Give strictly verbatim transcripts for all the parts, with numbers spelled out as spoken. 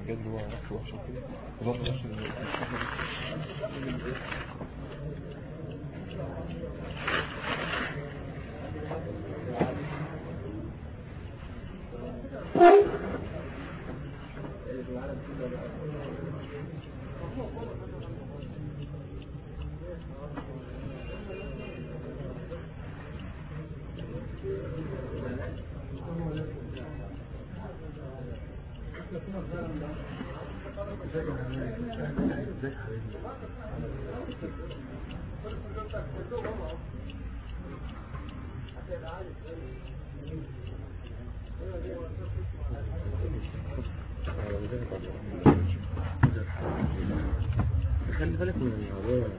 بجد هو وحش وحش كده وظهر نفس خلي بالك من الموضوع.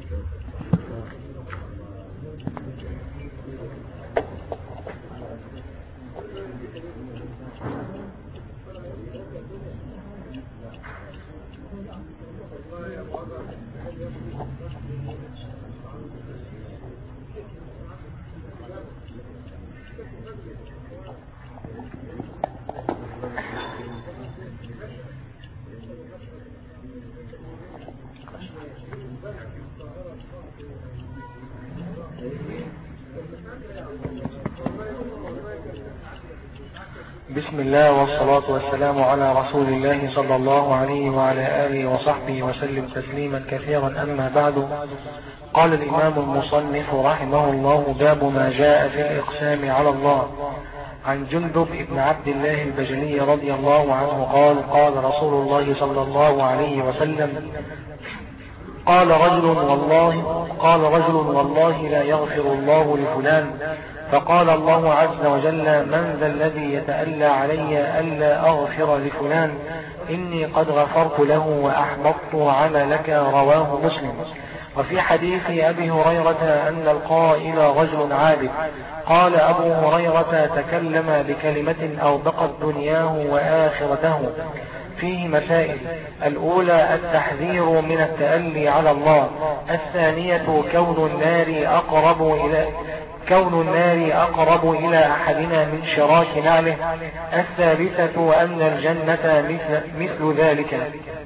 بسم الله والصلاة والسلام على رسول الله صلى الله عليه وعلى آله وصحبه وسلم تسليما كثيرا. أما بعد، قال الإمام المصنف رحمه الله: باب ما جاء في الإقسام على الله. عن جندب بن عبد الله البجلي رضي الله عنه قال: قال رسول الله صلى الله عليه وسلم: قال رجل والله قال رجل والله لا يغفر الله لفلان، فقال الله عز وجل: من ذا الذي يتألى علي ألا أغفر لفلان؟ إني قد غفرت له وأحبطت عملك. رواه مسلم. وفي حديث أبي هريرة أن القائل رجل عابد. قال أبو هريرة: تكلم بكلمة أوبقت دنياه وآخرته. فيه مسائل: الأولى التحذير من التألي على الله. الثانية كون النار أقرب إلى كون النار أقرب إلى أحدنا من شراك نعله. الثالثة أن الجنة مثل, مثل ذلك.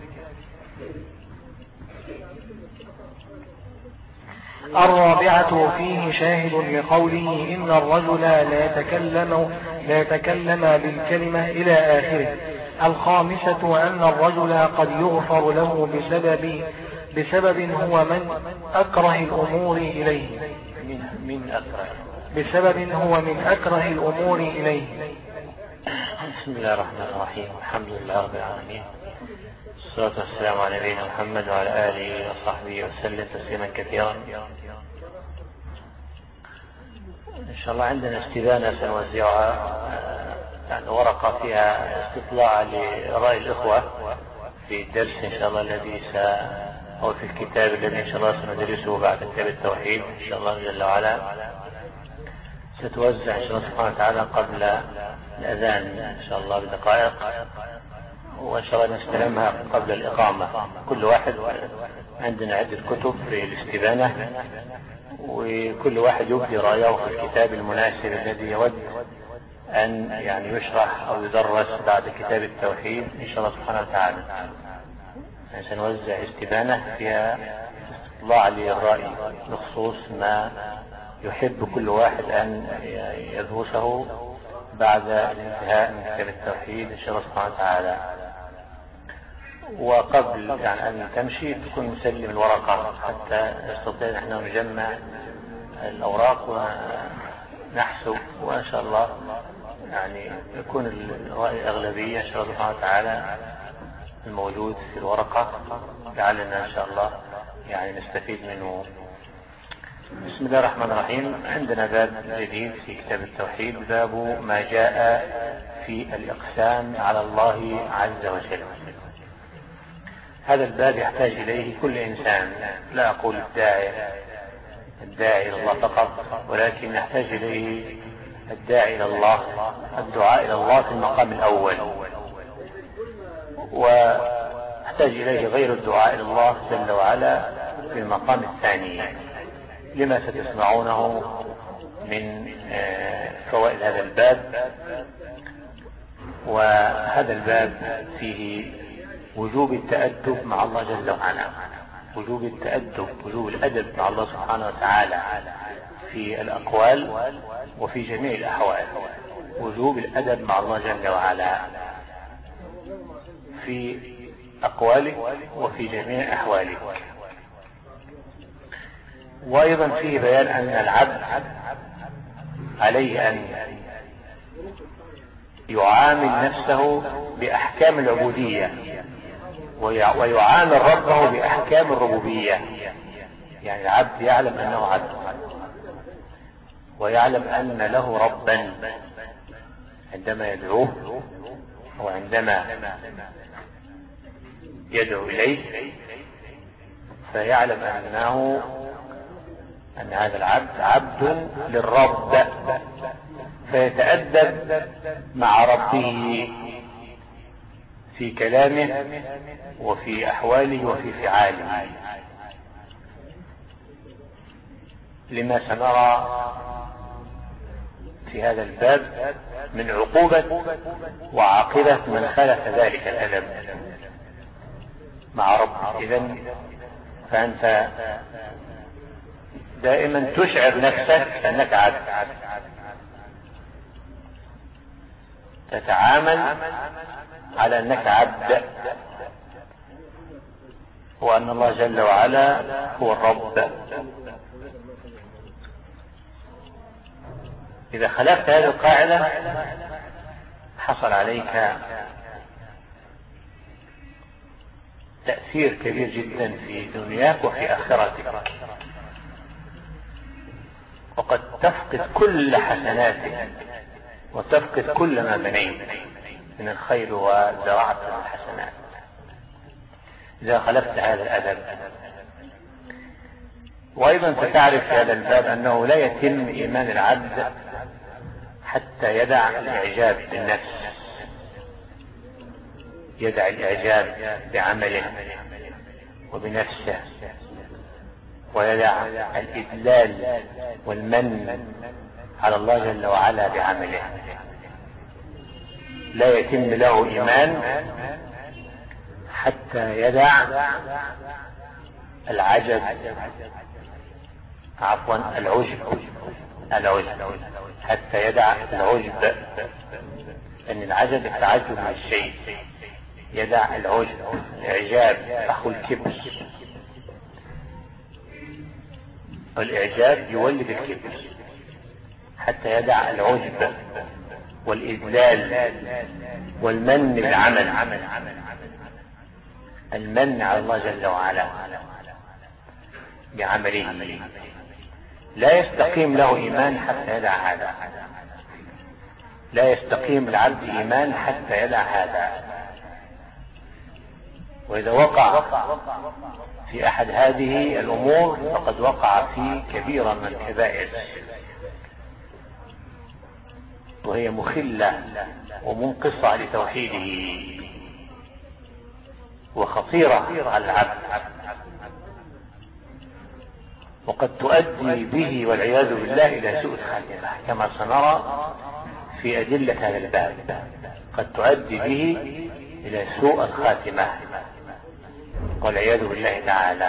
الرابعة فيه شاهد لقوله: إن الرجل لا يتكلم لا يتكلم بالكلمة إلى آخره. الخامسة أن الرجل قد يغفر له بسبب بسبب هو من أكره الأمور إليه من, من أكره بسبب هو من أكره الأمور إليه. بسم الله الرحمن الرحيم. الحمد لله رب العالمين، الصلاة والسلام على نبينا محمد وعلى آله وصحبه وسلم تسليما كثيرا. إن شاء الله عندنا استبانة سنوزعها، يعني ورقة فيها استطلاع لرأي الإخوة في الدرس إن شاء الله الذي س أو في الكتاب الذي إن شاء الله سندرسه بعد كتاب التوحيد إن شاء الله جل وعلا. ستوزع إن شاء الله سبحانه وتعالى قبل الأذان إن شاء الله بدقائق، وإن شاء الله نستلمها قبل الإقامة. كل واحد عندنا عدة كتب في الاستبانة، وكل واحد يبدي رأيه في الكتاب المناسب الذي يود أن يعني يشرح أو يدرس بعد كتاب التوحيد إن شاء الله سبحانه وتعالى. يعني سنوزع استبانة فيها استطلاع للرأي بخصوص ما يحب كل واحد أن يدرسه بعد الانتهاء من كتاب التوحيد إن شاء الله سبحانه وتعالى. وقبل يعني أن تمشي تكون مسلم الورقة حتى نستطيع نحن نجمع الأوراق ونحسب، وإن شاء الله يعني يكون الرأي أغلبية إن شاء الله سبحانه وتعالى الموجود في الورقة، لعلنا إن شاء الله يعني نستفيد منه. بسم الله الرحمن الرحيم. عندنا باب جديد في كتاب التوحيد، باب ما جاء في الإقسام على الله عز وجل. هذا الباب يحتاج إليه كل إنسان، لا أقول الداعي الداعي إلى الله فقط، ولكن يحتاج إليه الداعي إلى الله، الدعاء إلى الله في المقام الأول، ويحتاج إليه غير الدعاء إلى الله جل وعلا في المقام الثاني، لما ستسمعونه من فوائد هذا الباب. وهذا الباب فيه وجوب التأدب مع الله جل وعلا، وجوب التأدب وجوب الأدب مع الله سبحانه وتعالى في الأقوال وفي جميع الأحوال، وجوب الأدب مع الله جل وعلا في أقواله وفي جميع أحواله. وأيضا فيه بيان أن العبد عليه أن يعامل نفسه بأحكام العبودية ويعامل ربه بأحكام الربوبية. يعني العبد يعلم أنه عبد، ويعلم أن له ربا عندما يدعوه وعندما يدعو إليه، فيعلم أنه أن هذا العبد عبد للرب، فيتأدب مع ربه في كلامه وفي أحواله وفي فعاله، لما سنرى في هذا الباب من عقوبة وعاقبة من خالف ذلك الأدب مع ربه. إذن فأنت دائما تشعر نفسك أنك عبد، تتعامل على أنك عبد، وأن الله جل وعلا هو الرب. إذا خالفت هذه القاعدة حصل عليك تأثير كبير جدا في دنياك وفي آخرتك، وقد تفقد كل حسناتك وتفقد كل ما بنيت من الخير وزرعت الحسنات إذا خالفت هذا الأدب. وأيضا ستعرف في هذا الباب أنه لا يتم إيمان العبد حتى يدع الإعجاب بالنفس، يدع الإعجاب بعمله وبنفسه، ويدع الإدلال والمن على الله جل وعلا بعمله. لا يتم له إيمان حتى يدع العجب عفوا العجب العجب حتى يدع العجب، أن العجب التعجب من الشيء، يدع العجب الإعجاب أخو الكبر، والإعجاب يولد الكبر، حتى يدع العجب والإذلال والمن بالعمل، المن على الله جل وعلا بعمله. لا يستقيم له إيمان حتى يدع هذا، لا يستقيم العبد إيمان حتى يدع هذا. وإذا وقع في أحد هذه الأمور فقد وقع في كبيرة من الكبائر، وهي مخلة ومنقصة لتوحيده وخطيرة على العبد، وقد تؤدي به والعياذ بالله إلى سوء الخاتمة كما سنرى في أدلة هذا الباب. قد تؤدي به إلى سوء الخاتمة والعياذ بالله تعالى.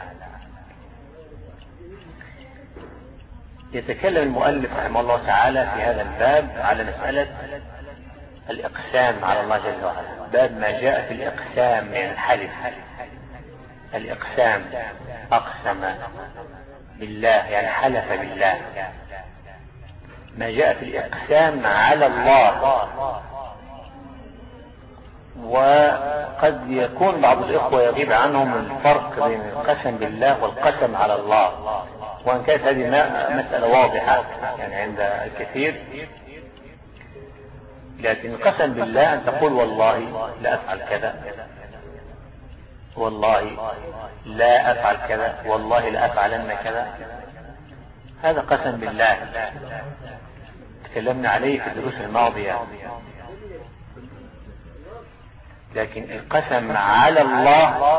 يتكلم المؤلف رحمه الله تعالى في هذا الباب على مسألة الإقسام على الله جل وعلا، باب ما جاء في الإقسام من الحلف. الإقسام أقسم بالله يعني حلف بالله، ما جاء في الإقسام على الله. وقد يكون بعض الإخوة يغيب عنهم الفرق بين القسم بالله والقسم على الله، وإن كانت هذه مسألة واضحة يعني عند الكثير، لكن القسم بالله أن تقول والله لا أفعل كذا، والله لا أفعل كذا، والله لا أفعلن كذا، هذا قسم بالله تكلمنا عليه في الدروس الماضية. لكن القسم على الله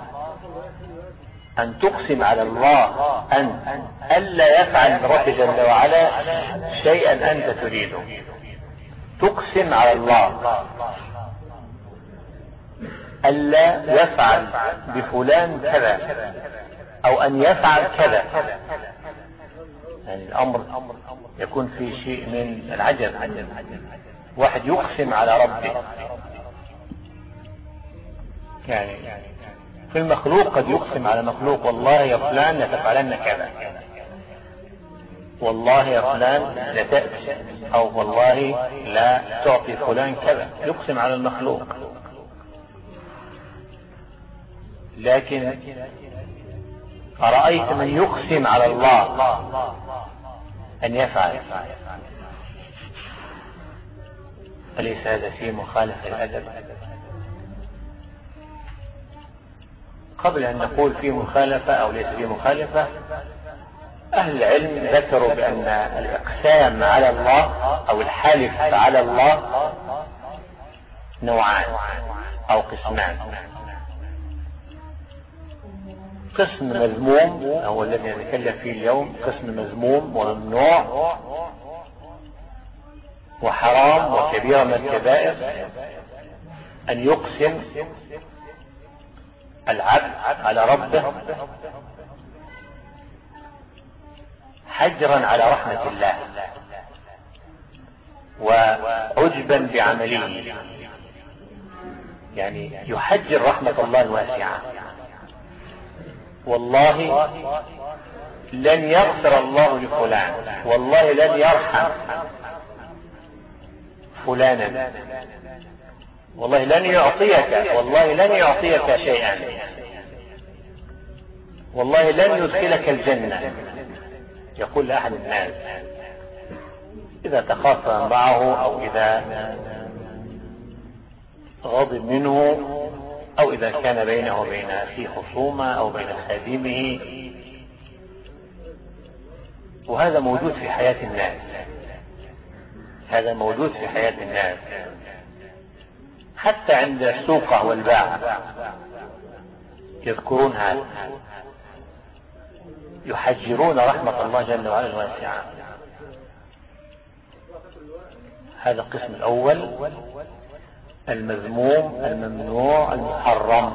أن تقسم على الله أن ألا يفعل رب جل وعلا شيئا أنت تريده، تقسم على الله ألا يفعل بفلان كذا أو أن يفعل كذا. يعني الأمر يكون في شيء من العجب، واحد يقسم على ربه. يعني في المخلوق قد يقسم على مخلوق: والله يا فلان لتفعلن كذا، والله يا فلان لتأتي، أو والله لا تعطي فلان كذا، يقسم على المخلوق. لكن أرأيت من يقسم على الله أن يفعل؟ أليس هذا فيه مخالفة الأدب؟ قبل أن نقول فيه مخالفة أو ليس فيه مخالفة، أهل العلم ذكروا بأن الإقسام على الله أو الحلف على الله نوعان أو قسمان. قسم مذموم هو الذي نتكلم فيه اليوم، قسم مذموم وممنوع وحرام وكبيرة من الكبائر، أن يقسم العبد على ربه حجرا على رحمة الله وعجبا بعمله، يعني يحجر رحمة الله الواسعة. والله لن يغفر الله لفلان، والله لن يرحم فلانا، والله لن يعطيك، والله لن يعطيك شيئا، والله لن يدخلك الجنة. يقول لأحد الناس إذا تخاصم معه أو إذا غضب منه أو إذا كان بينه وبين أخيه خصومة أو بين خادمه، وهذا موجود في حياة الناس، هذا موجود في حياة الناس حتى عند السوق والباع يذكرون هذا، يحجرون رحمة الله جل وعلا الواسعة. هذا القسم الأول المذموم الممنوع المحرم،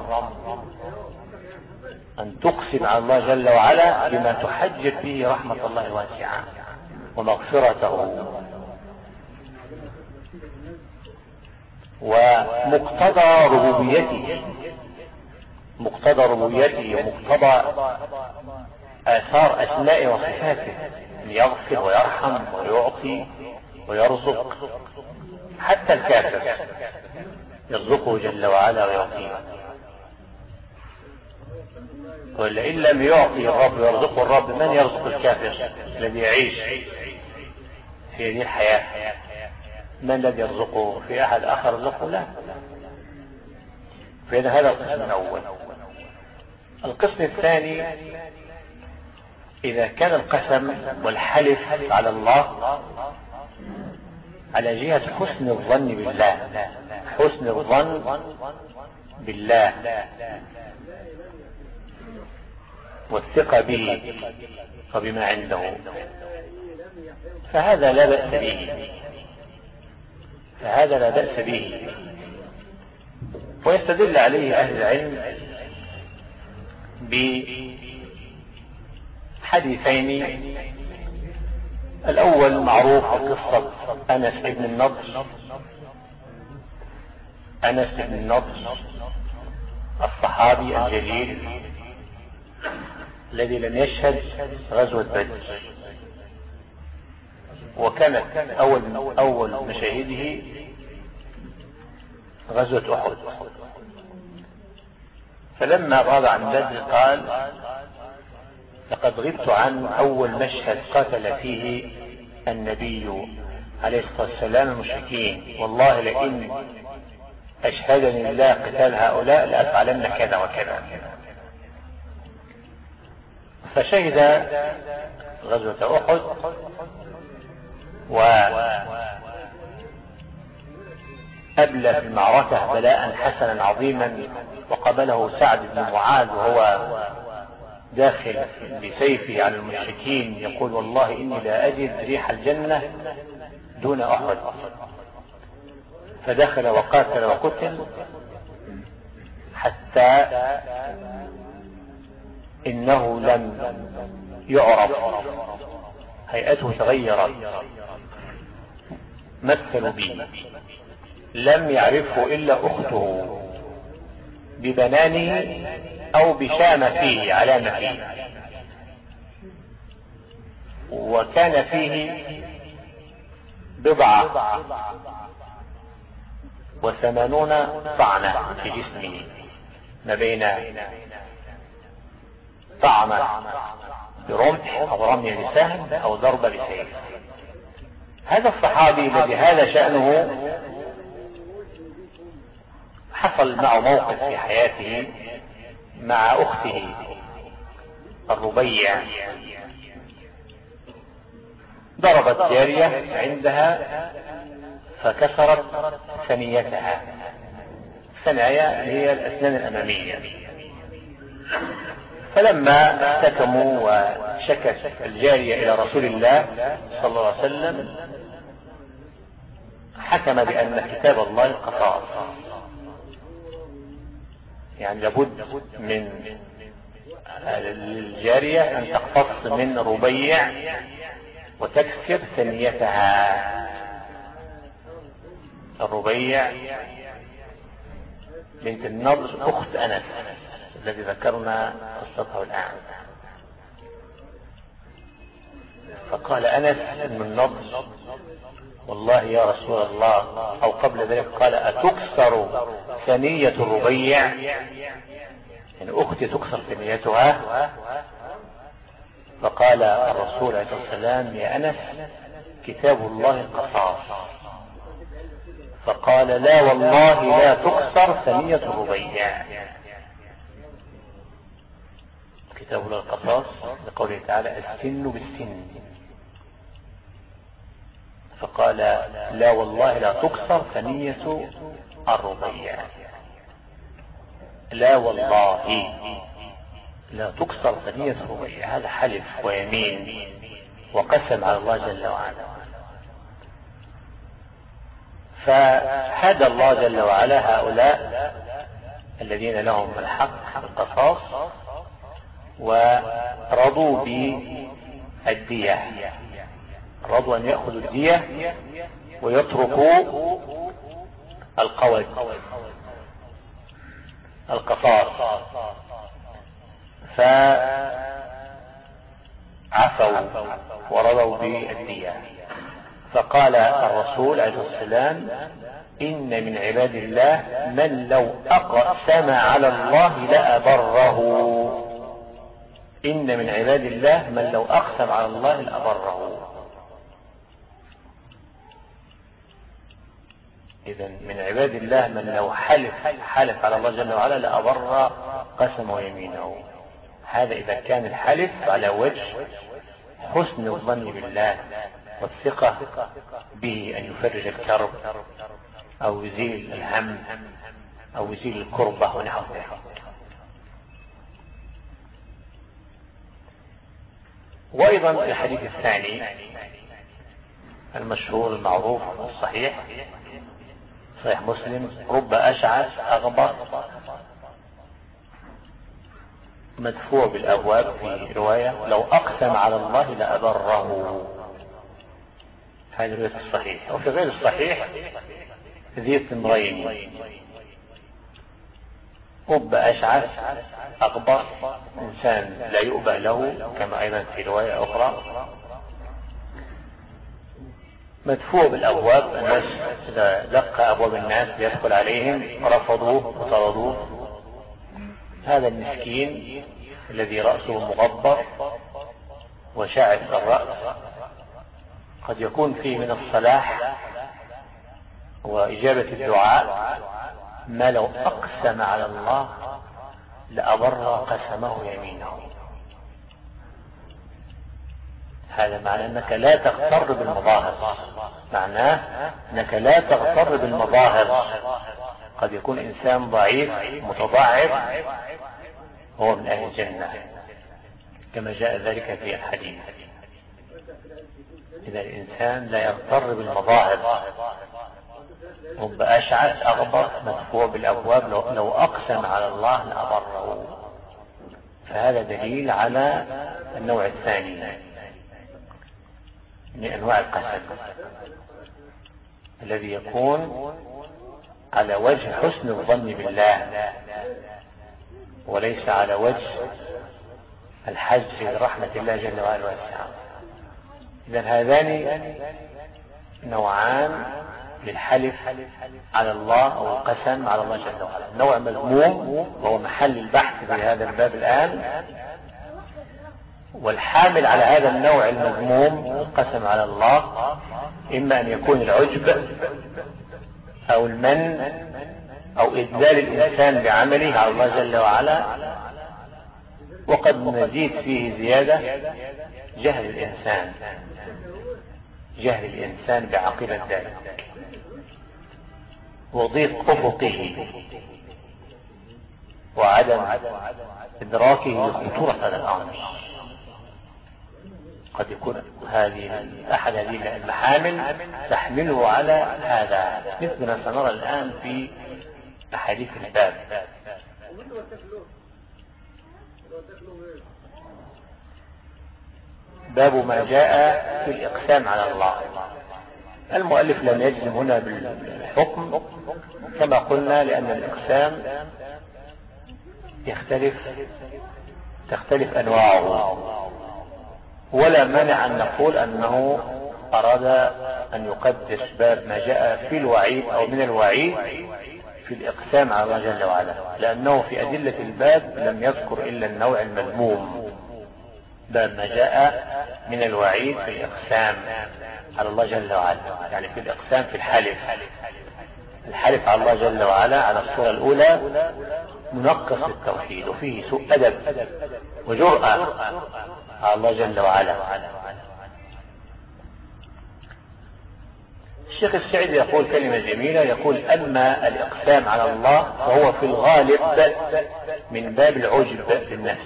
أن تقسم على الله جل وعلا بما تحجر فيه رحمة الله الواسعة ومغفرته ومقتضى ربوبيته، مقتضى ربوبيته ومقتضى آثار أسمائه وصفاته، يغفر ويرحم ويعطي ويرزق. حتى الكافر يرزقه جل وعلا ويعطيه، ولئن لم يعطي الرب ويرزقه الرب، من يرزق الكافر الذي يعيش في هذه الحياة؟ من الذي يرزقه؟ في أحد آخر يرزقه؟ لا. فإذا هذا القسم الأول. القسم الثاني إذا كان القسم والحلف على الله على جهة حسن الظن بالله، حسن الظن بالله والثقة به وبما عنده، فهذا لا بأس به، فهذا لا بأس به. ويستدل عليه أهل العلم بحديثين. الأول معروف قصة أنس بن النضر، أنس بن النضر الصحابي الجليل الذي لم يشهد غزوة بدر، وكانت أول أول مشاهده غزوة أحد. فلما غاب عن بدر قال: لقد غبت عن أول مشهد قتل فيه النبي عليه الصلاة والسلام المشركين، والله لئن أشهدني الله قتال هؤلاء لأفعلن كذا وكذا. فشهد غزوة أحد وأبلى في المعركة بلاء حسنا عظيما، وقبله سعد بن معاذ وهو داخل بسيفه على المشركين يقول: والله إني لا أجد ريح الجنة دون أحد. فدخل وقاتل وقتل، حتى إنه لم يعرف، هيئته تغيرت، مثل به، لم يعرفه إلا أخته ببنانه أو بشام فيه، علامة فيه، وكان فيه بضعة وثمانون طعنة في جسمه، ما بين طعنة برمح أو رمي بسهم أو ضربة بسيف. هذا الصحابي الذي هذا شأنه حصل معه موقف في حياته مع أخته الربيع، ضربت جارية عندها فكسرت ثنيتها. الثنايا هي الأسنان الأمامية. فلما احتكموا وشكت الجارية إلى رسول الله صلى الله عليه وسلم، حكم بأن كتاب الله القصاص، يعني لابد من الجارية أن تقتص من ربيع وتكسر ثنيتها. الربيع بنت النضر أخت أنس الذي ذكرنا قصته الآن. فقال أنس بن النضر: والله يا رسول الله، أو قبل ذلك قال: أتكسر ثنية الربيع؟ يعني أختي تكسر ثنيتها؟ فقال الرسول عليه الصلاة والسلام: يا أنس، كتاب الله القصاص. فقال: لا والله لا تكسر ثنية الربيع. كتاب الله القصاص لقوله تعالى: السن بالسن. فقال: لا والله لا تكسر ثنية الربيع، لا والله لا تكسر ثنية الربيع. هذا حلف ويمين وقسم على الله جل وعلا. فهدى الله جل وعلا هؤلاء الذين لهم الحق القصاص ورضوا بالدية، رضوا أن يأخذوا الدية ويتركوا القود القصاص، فعفوا ورضوا بالدية. فقال الرسول عليه السلام: إن من عباد الله من لو أقسم على الله لأبره. إن من عباد الله من لو أقسم على الله لأبره. إذن من عباد الله من لو حلف حلف على الله جل وعلا لأبر قسمه ويمينه. هذا إذا كان الحلف على وجه حسن الظن بالله والثقة به أن يفرج الكرب أو يزيل الهم أو يزيل الكربة ونحوه. وأيضا الحديث الثاني المشهور المعروف الصحيح صحيح مسلم: رب أشعث أغبر مدفوع بالأبواب، في رواية لو أقسم على الله لأبره. هذه رواية الصحيح. وفي غير الصحيح: ذي التمرين، رب أشعث أغبر، إنسان لا يؤبه له، كما أيضا في رواية أخرى مدفوع بالأبواب. الناس إذا دق أبواب الناس ليدخل عليهم رفضوه وطردوه. هذا المسكين الذي رأسه مغبر وشاعث الرأس قد يكون فيه من الصلاح وإجابة الدعاء ما لو أقسم على الله لأبر قسمه يمينه. هذا معناه أنك لا تغتر بالمظاهر، معناه أنك لا تغتر بالمظاهر. قد يكون إنسان ضعيف متضعف هو من أهل الجنة كما جاء ذلك في الحديث. إذا الإنسان لا يغتر بالمظاهر رب أشعث أغبر مدفوع بالأبواب لو, لو أقسم على الله لأبره. فهذا دليل على النوع الثاني من أنواع القسم الذي يكون على وجه حسن الظن بالله وليس على وجه الحج لرحمة الله جل وعلا واسعة. إذن هذان نوعان للحلف على الله أو القسم على الله جل وعلا. نوع مذموم وهو محل البحث في هذا الباب الآن، والحامل على هذا النوع المذموم القسم على الله إما أن يكون العجب أو المن أو إدلال الإنسان بعمله على الله جل وعلا، وقد نزيد فيه زيادة جهل الإنسان جهل الإنسان بعقيدة ذلك وضيق أفقه وعدم إدراكه لخطورة هذا الأمر. قد يكون هذه أحد هذه المحامل تحمله على هذا، مثل ما سنرى الآن في أحاديث الباب. باب ما جاء في الإقسام على الله. المؤلف لم يجزم هنا بالحكم كما قلنا، لأن الإقسام يختلف تختلف أنواعه، ولا مانع أن نقول أنه أراد أن يقدس باب ما جاء في الوعيد أو من الوعيد في الإقسام على الله جل وعلا، لأنه في أدلة الباب لم يذكر إلا النوع المذموم، باب ما جاء من الوعيد في الإقسام على الله جل وعلا، يعني في الإقسام في الحلف الحلف على الله جل وعلا على الصورة الأولى منقص التوحيد وفيه سوء أدب وجرأة على الله جل وعلا. الشيخ السعيد يقول كلمة جميلة، يقول أما الإقسام على الله فهو في الغالب من باب العجب بالنفس.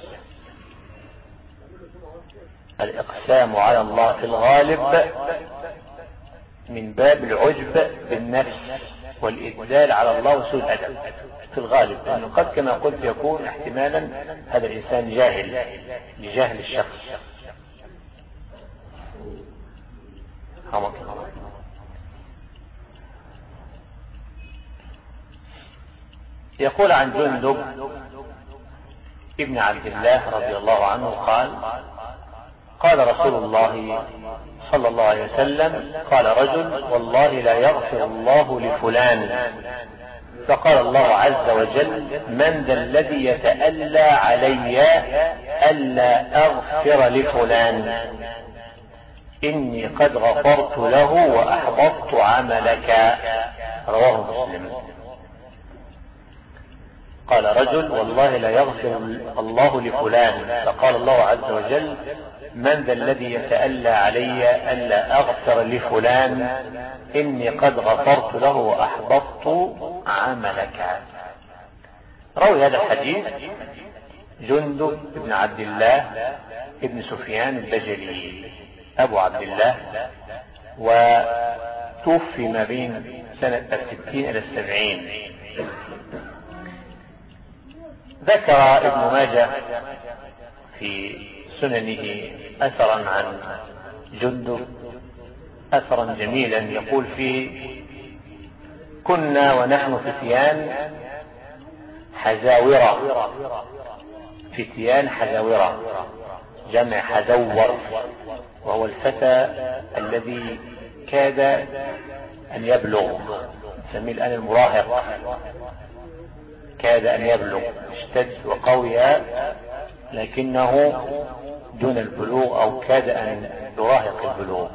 الإقسام على الله في الغالب من باب العجب بالنفس والإدلال على الله وسوء الأدب في الغالب، لأنه قد كما قلت يكون احتمالا هذا الإنسان جاهل لجهل الشخص. يقول عن جندب ابن عبد الله رضي الله عنه قال قال رسول الله صلى الله عليه وسلم قال رجل والله لا يغفر الله لفلان، فقال الله عز وجل من ذا الذي يتألى علي ألا أغفر لفلان إني قد غفرت له وأحبطت عملك. رواه مسلم. قال رجل والله لا يغفر الله لفلان، فقال الله عز وجل من ذا الذي يتألى علي ألا أغفر لفلان إني قد غفرت له وأحبطت عملك. روي هذا الحديث جندب بن عبد الله ابن سفيان البجلي أبو عبد الله، وتوفي ما بين سنة الستين إلى السبعين. ذكر ابن ماجه في سننه أثرا عن جندب أثرا جميلا يقول فيه كنا ونحن فتيان حزاورة، فتيان حزاورة جمع حزور، وهو الفتى الذي كاد أن يبلغ، نسميه الآن المراهق، كاد أن يبلغ، اشتد وقوي لكنه دون البلوغ أو كاد أن يراهق البلوغ.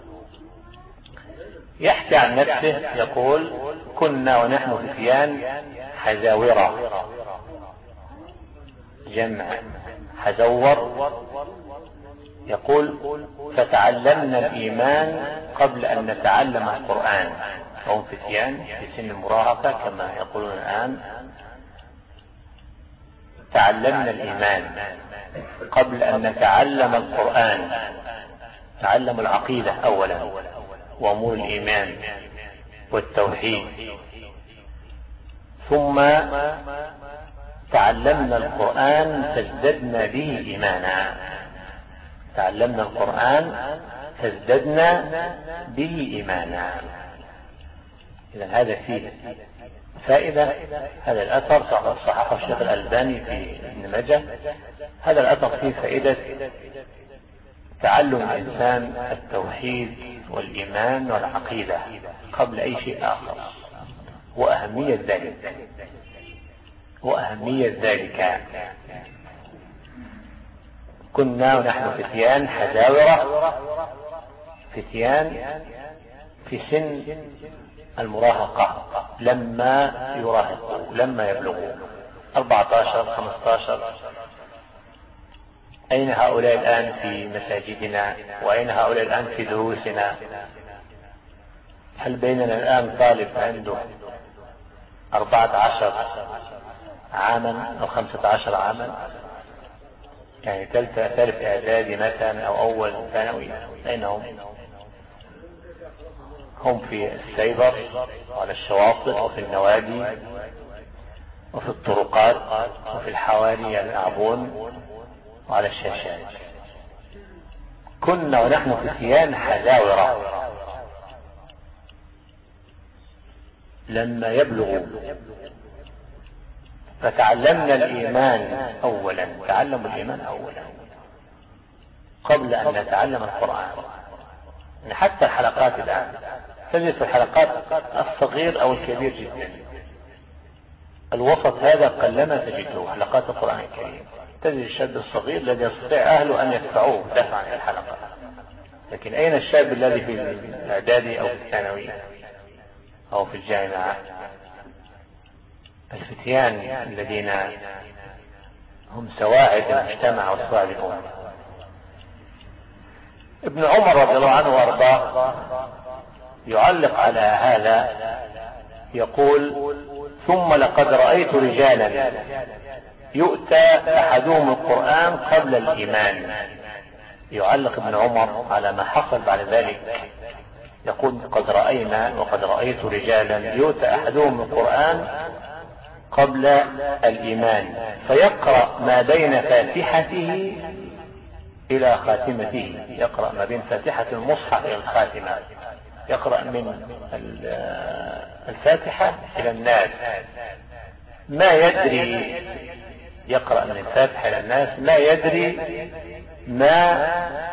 يحكي عن نفسه يقول كنا ونحن فتيان حزاورة جمع حزور، يقول فتعلمنا الإيمان قبل أن نتعلم القرآن. هم فتيان في سن المراهقة كما يقولون الآن. تعلمنا الإيمان قبل أن نتعلم القرآن، تعلم العقيدة أولا وأمور الإيمان والتوحيد، ثم تعلمنا القرآن فازددنا به إيمانا. تعلمنا القرآن فازددنا به إيمانا. إذن هذا فيه فائدة. هذا الأثر صححه الشيخ الألباني في ابن ماجه. هذا الأثر فيه فائدة تعلم الإنسان التوحيد والإيمان والعقيدة قبل أي شيء آخر، وأهمية ذلك وأهمية ذلك كنا ونحن فتيان حزاورة، فتيان في سن المراهقة، لما يراهقوا لما يبلغوا أربعة عشر خمسة عشر. أين هؤلاء الآن في مساجدنا؟ وأين هؤلاء الآن في دروسنا؟ هل بيننا الآن طالب عنده أربعة عشر عاما أو خمسة عشر عاما، يعني ثالثة ثالث إعدادي مثلا أو أول ثانوي؟ أين هم؟ هم في السيبر وعلى الشواطئ وفي النوادي وفي الطرقات وفي الحواري الأعبون وعلى الشاشات. كنا ونحن فتيان حزاورة لما يبلغوا، فتعلمنا الإيمان أولا. تعلموا الإيمان أولا قبل أن نتعلم القرآن. حتى الحلقات الآن تجد في الحلقات الصغير أو الكبير جدا، الوسط هذا قلما تجده حلقات القرآن الكريم. تجد الشاب الصغير الذي يستطيع أهله أن يدفعوه دفعا عن الحلقة، لكن أين الشاب الذي في الإعدادي أو في الثانوي أو في الجامعة؟ الفتيان الذين هم سواعد المجتمع وسواعد الأمة. ابن عمر رضي الله عنه وارضاه يعلق على هذا يقول: ثم لقد رأيت رجالا يؤتى أحدهم القرآن قبل الإيمان. يعلق ابن عمر على ما حصل بعد ذلك، يقول: قد رأينا وقد رأيت رجالا يؤتى أحدهم القرآن قبل الإيمان، فيقرأ ما بين فاتحته إلى خاتمته. يقرأ ما بين فاتحة المصحف إلى الخاتمة، يقرأ من الفاتحة إلى الناس، ما يدري يقرأ من الفاتحة إلى الناس ما يدري ما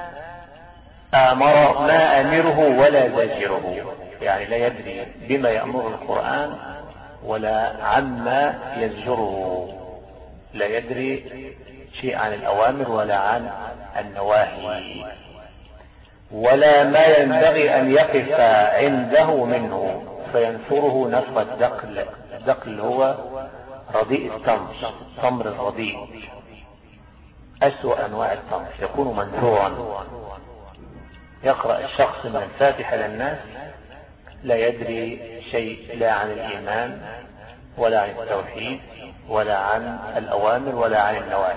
آمر ما أمره ولا زاجره، يعني لا يدري بما يأمر القرآن ولا عما يزجره، لا يدري شيء عن الأوامر ولا عن النواهي، ولا ما ينبغي أن يقف عنده منه فينثره نثر الدقل. الدقل هو رديء التمر، تمر الرديء، أسوأ أنواع التمر، يكون منثورا. يقرأ الشخص من الفاتحة للناس لا يدري شيء لا عن الإيمان ولا عن التوحيد ولا عن الأوامر ولا عن النواهي.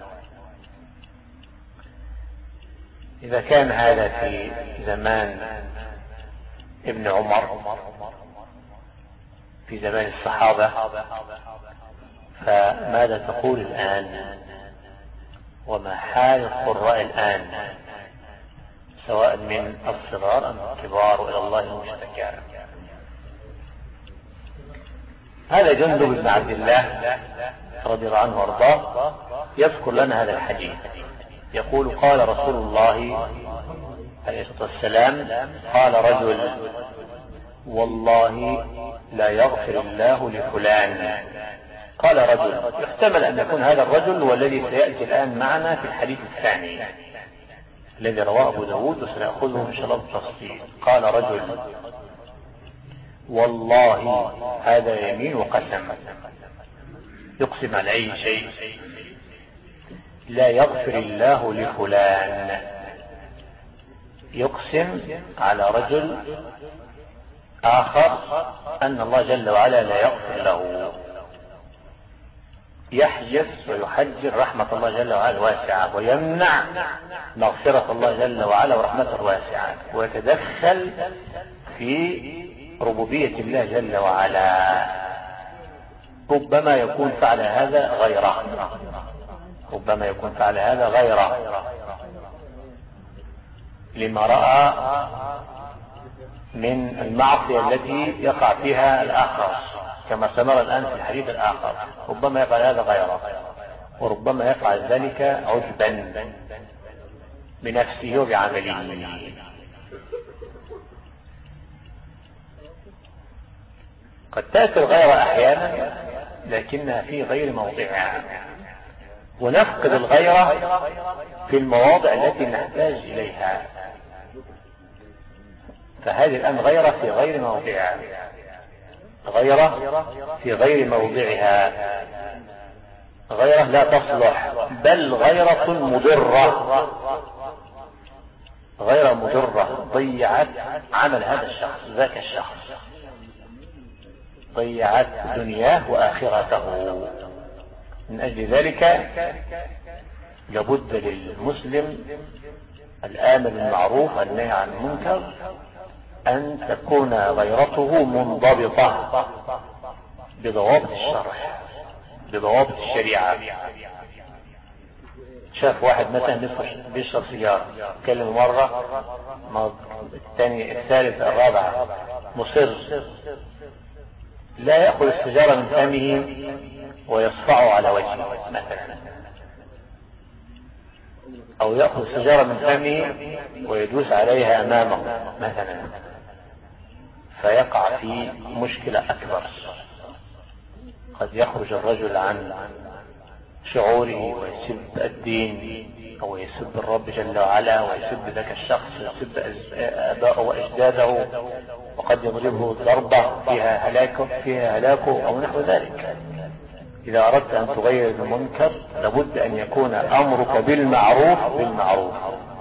إذا كان هذا في زمان ابن عمر، في زمان الصحابة، فماذا تقول الآن؟ وما حال القراء الآن، سواء من الصغار أم الكبار، وإلى الله المشتكى. هذا جندب بن عبد الله رضي الله عنه وارضاه يذكر لنا هذا الحديث، يقول: قال رسول الله عليه الصلاة والسلام: قال رجل: والله لا يغفر الله لفلان. قال رجل، يحتمل أن يكون هذا الرجل هو الذي سيأتي الآن معنا في الحديث الثاني الذي رواه أبو داود، وسنأخذه إن شاء الله بالتفصيل. قال رجل: والله، هذا يمين وقسم، يقسم على أي شيء، لا يغفر الله لفلان، يقسم على رجل آخر أن الله جل وعلا لا يغفر له، يحجز ويحجر رحمة الله جل وعلا الواسعة، ويمنع مغفرة الله جل وعلا ورحمته الواسعة، ويتدخل في ربوبية الله جل وعلا ربما يكون فعل هذا غيره ربما يكون فعل هذا غيره لما رأى من المعصية التي يقع فيها الآخر، كما سنرى الآن في الحديث الآخر. ربما يفعل هذا غيره، وربما يفعل ذلك عجبا بنفسه وبعمله. قد تأتي الغيرة أحيانا لكنها في غير موضعها، ونفقد الغيرة في المواضع التي نحتاج إليها، فهذه الآن غيرة في غير موضعها، غيرة في غير موضعها، غيرة لا تصلح، بل غيرة مضرة، غير مضرة ضيعت عمل هذا الشخص، ذاك الشخص ضيعت دنياه وآخرته. من أجل ذلك لابد للمسلم الآمر بالمعروف والنهي عن المنكر أن تكون غيرته منضبطة بضوابط الشرع، بضوابط الشريعة. شاف واحد مثلا بيشرب سيجارة، كلم مرة، الثاني، الثالث، الرابعة، مصر، لا يأخذ السيجارة من فمه ويصفعه على وجهه مثلا، أو يأخذ السيجارة من فمه ويدوس عليها أمامه مثلا، فيقع في مشكلة أكبر. قد يخرج الرجل عن شعوره ويسب الدين، أو يسب الرب جل وعلا، ويسب ذاك الشخص، ويسب آباءه وأجداده، وقد يضربه ضربة فيها هلاكه فيها هلاكه أو نحو ذلك. إذا أردت أن تغير المنكر لابد أن يكون أمرك بالمعروف بالمعروف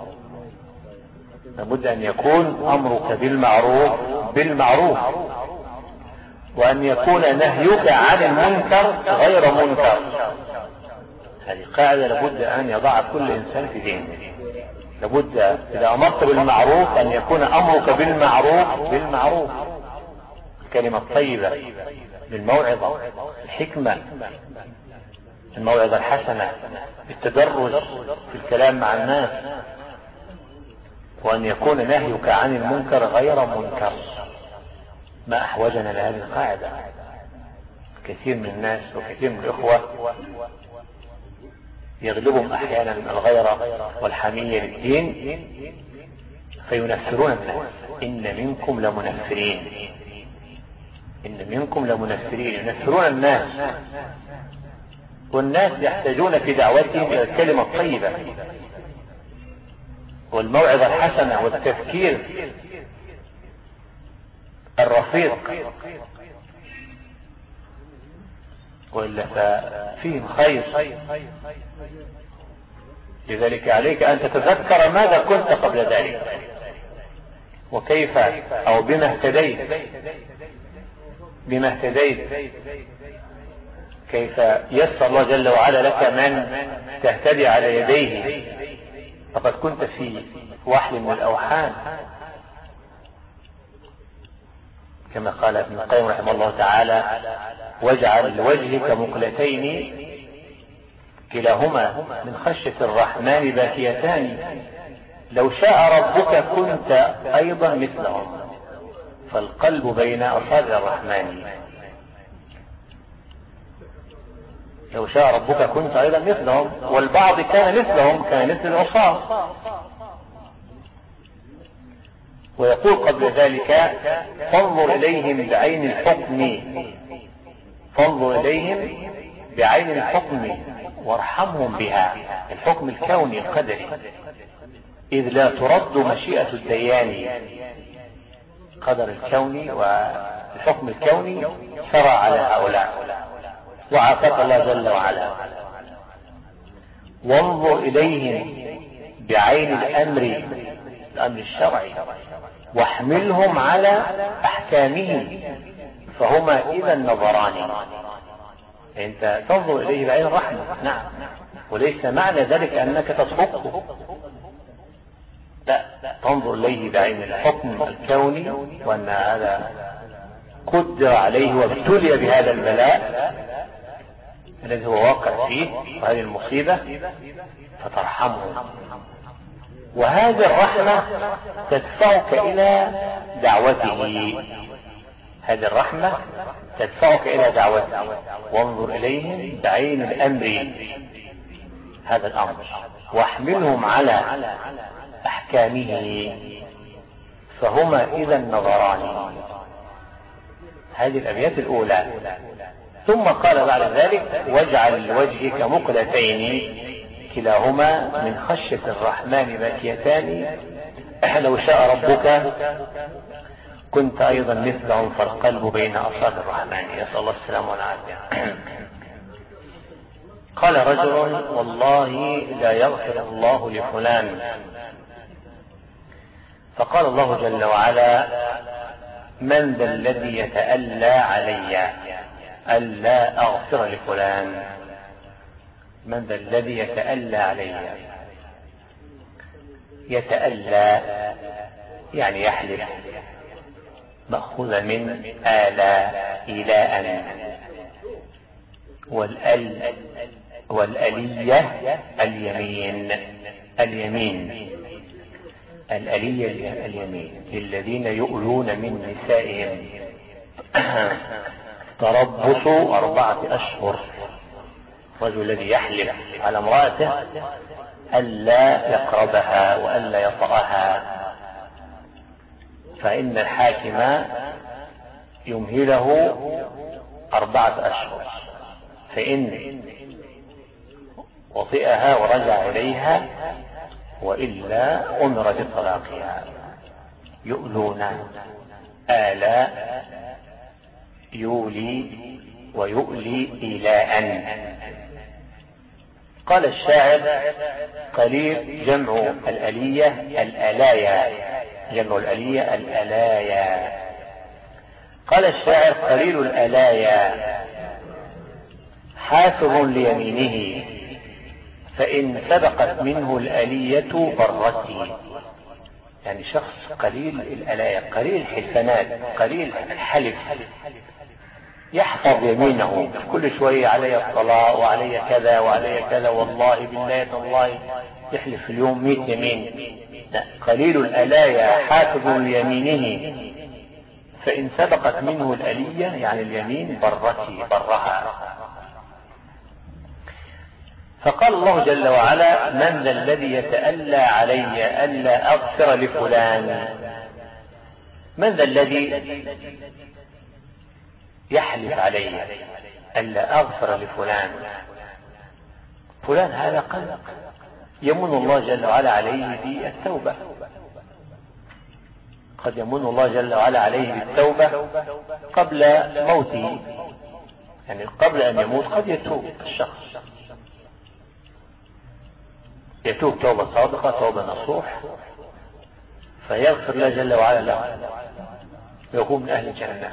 لابد أن يكون أمرك بالمعروف بالمعروف وأن يكون نهيك عن المنكر غير منكر. هذه قاعدة لابد أن يضع كل إنسان في ذهنه. لابد إذا أمرت بالمعروف أن يكون أمرك بالمعروف بالمعروف، الكلمة الطيبة، بالموعظة، الحكمة، الموعظة الحسنة، بالتدرج في الكلام مع الناس، وأن يكون نهيك عن المنكر غير منكر. ما أحوجنا لهذه القاعدة. كثير من الناس وكثير من الإخوة يغلبهم أحيانا الغيرة والحمية للدين فينفرون الناس. إن منكم لمنفرين إن منكم لمنفرين ينفرون الناس، والناس يحتاجون في دعوتهم إلى الكلمة الطيبة والموعظة الحسنة والتفكير الرفيق، وإلا ففيهم خير. لذلك عليك أن تتذكر ماذا كنت قبل ذلك، وكيف أو بما اهتديت بما اهتديت كيف يسر الله جل وعلا لك من تهتدي على يديه. فقد كنت في وحل من الأوحام، كما قال ابن القيم رحمه الله تعالى: واجعل لوجهك مقلتين كلاهما من خشية الرحمن باكيتان، لو شاء ربك كنت أيضا مثلهم، فالقلب بين أصابع الرحمن. لو شاء ربك كنت أيضا مثلهم، والبعض كان مثلهم، كان مثل العصاة. ويقول قبل ذلك: فانظر إليهم بعين الحكم فانظر إليهم بعين الحكم وارحمهم بها، الحكم الكوني القدري، إذ لا ترد مشيئة الديان. قدر الكوني والحكم الكوني شرع على هؤلاء وعافاك الله جل وعلا. وانظر إليهم بعين الأمر الأمر الشرعي واحملهم على أحكامه، فهما إذا نظران. أنت تنظر إليه بعين الرحمة، نعم، وليس معنى ذلك أنك تتركه، لا، تنظر إليه بعين الحكم الكوني، وأن هذا قدر عليه وابتلي بهذا البلاء الذي هو واقع فيه وهذه المصيبة فترحمه. وهذه الرحمة تدفعك إلى دعوته، هذه الرحمة تدفعك إلى دعوته. وانظر إليهم بعين الأمر هذا الأمر واحملهم على أحكامه فهما إذا النظران. هذه الأبيات الأولى. ثم قال بعد ذلك واجعل لوجهك مقلتين كلاهما من خشية الرحمن باكيتان لو شاء ربك كنت أيضا مثلهم فالقلب بين أصابع الرحمن. يسأل الله السلامة والعافية. قال رجل والله لا يغفر الله لفلان، فقال الله جل وعلا من ذا الذي يتألى علي ألا أغفر لفلان؟ من ذا الذي يتألى علي؟ يتألى يعني يحلف، مأخوذ من آلى إيلاء. والأل والألية اليمين، اليمين الألية اليمين للذين يؤلون من نسائهم تربص أربعة أشهر. الرجل الذي يحلف على امرأته ألا يقربها وألا يطأها، فإن الحاكم يمهله أربعة أشهر، فإن وطئها ورجع إليها وإلا أمر بطلاقها. يؤلون آلاء يولي ويؤلي إيلاء. قال الشاعر قليل جمع الألية الألايا، جمع الألية الألايا. قال الشاعر قليل الألايا حافظ ليمينه فإن سبقت منه الألية برته. يعني شخص قليل الألايا، قليل الحسنات، قليل الحلف، يحفظ يمينه كل شوية علي الطلاق وعلي كذا وعلي كذا والله بالله والله، يحلف في اليوم مئة يمين. لا، قليل الألايا حافظ ليمينه فإن سبقت منه الألية يعني اليمين برته برها. فقال الله جل وعلا من ذا الذي يتألى علي ألا أغفر لفلان؟ من ذا الذي يحلف علي ألا أغفر لفلان؟ فلان هذا قد يمن الله جل وعلا عليه بالتوبة، قد يمن الله جل وعلا عليه بالتوبة قبل موته، يعني قبل أن يموت قد يتوب الشخص، يتوب توبة صادقة توبة نصوح فيغفر الله جل وعلا له ويكون من أهل الجنة.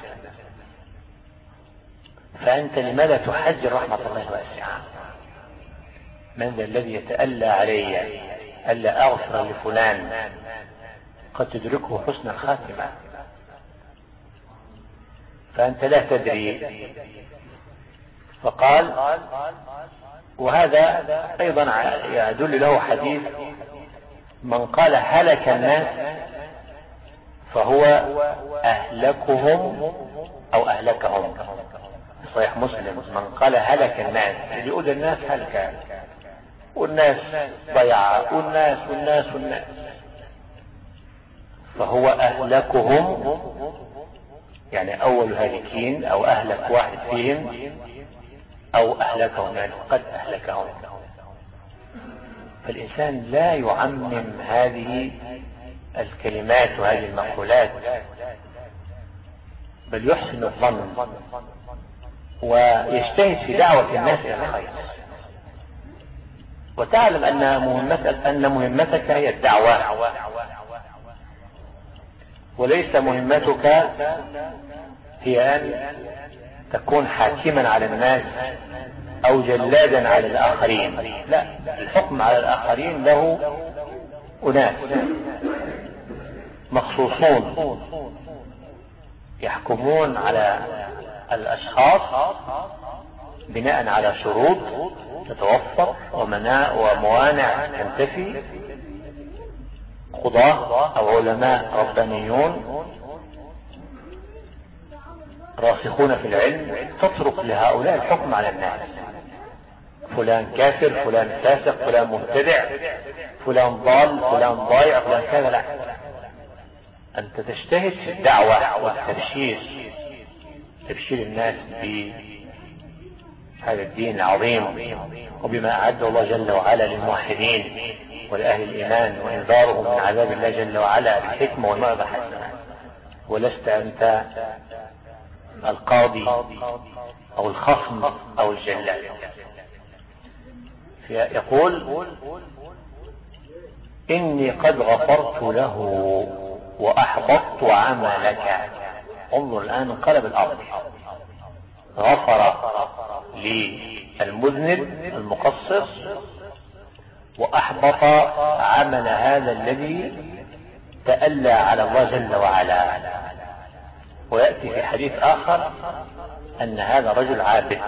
فأنت لماذا تحجر رحمة الله الواسعة؟ من ذا الذي يتألى علي ألا أغفر لفلان؟ قد تدركه حسن الخاتمة، فأنت لا تدري. فقال وهذا أيضا يدل له حديث من قال هلك الناس فهو أهلكهم أو أهلكهم. صحيح مسلم من قال هلك الناس، اللي يقول الناس هلك والناس ضيعة والناس والناس والناس فهو أهلكهم، يعني أول هالكين أو أهلك واحد فيهم أو أهلكهم، يعني قد أهلكهم. فالإنسان لا يعمم هذه الكلمات وهذه المقولات، بل يحسن الظن ويجتهد في دعوة الناس إلى الخير، وتعلم أن مهمتك, أن مهمتك هي الدعوة، وليس مهمتك هي أن تكون حاكما على الناس أو جلادا على الآخرين. لا، الحكم على الآخرين له أناس مخصوصون يحكمون على الأشخاص بناء على شروط تتوفر وموانع تنتفي، قضاة أو علماء ربانيون راسخون في العلم تترك لهؤلاء الحكم على الناس، فلان كافر، فلان فاسق، فلان مبتدع، فلان ضال، فلان ضايع، فلان كذا. لا، أنت تجتهد في الدعوة والتبشير، تبشير الناس بهذا الدين العظيم وبما أعده الله جل وعلا للموحدين ولأهل الإيمان، وإنذارهم من عذاب الله جل وعلا بالحكمة والموعظة الحسنة. ولست أنت القاضي أو الخصم أو الجلاد. يقول إني قد غفرت له وأحبطت عملك. انظر الآن انقلب الأمر، غفر للمذنب المقصر وأحبط عمل هذا الذي تألى على الله جل وعلا. ويأتي في حديث آخر أن هذا رجل عابد.